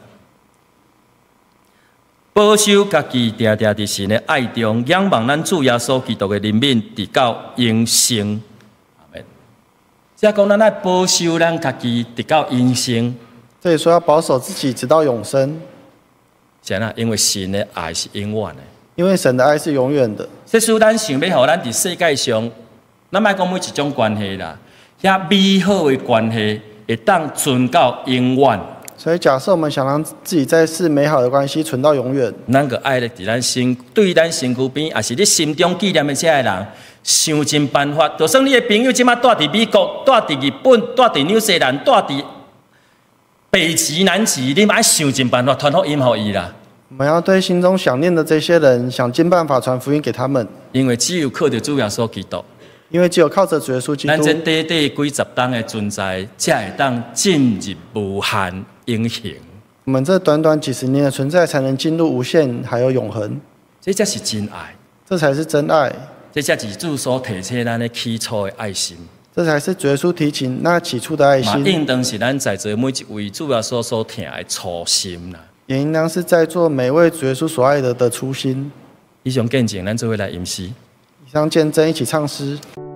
保守家己，定定伫神的爱中，仰望咱主耶稣基督的怜悯，直到永生。阿门。即讲咱爱保守咱家己，直到永生。 这里说要保守自己，直到永生。 是啊，因为神的爱是永远的。 因为神的爱是永远的。 即使咱想要互咱伫世界上，咱莫讲每一种关系啦，遐美好的关系会当存到永远。 所以，假设我们想让自己在世美好的关系存到永远， 咱个爱咧伫咱身，对咱身躯边，也是你心中纪念的这个人，想尽办法。就算你的朋友即马住伫美国、住伫日本、住伫纽西兰、住伫北极、南极，你嘛爱想尽办法传福音给伊啦。 我们要对心中想念的这些人，想尽办法传福音给他们。因为只有靠着主耶稣基督，主耶稣基督，咱这短短几十当的存在，才会当进入无限永恒。我们这短短几十年的存在，才能进入无限还有永恒。这才是真爱，这才是真爱。这才是主所提醒咱的起初的爱心。这才是主耶稣提醒那起初的爱心。应当是咱在座每一位主耶稣所听的初心啦。也应当是在座每位主耶稣所爱的初心。以上见证，咱做伙来吟诗。以上见证，一起唱诗。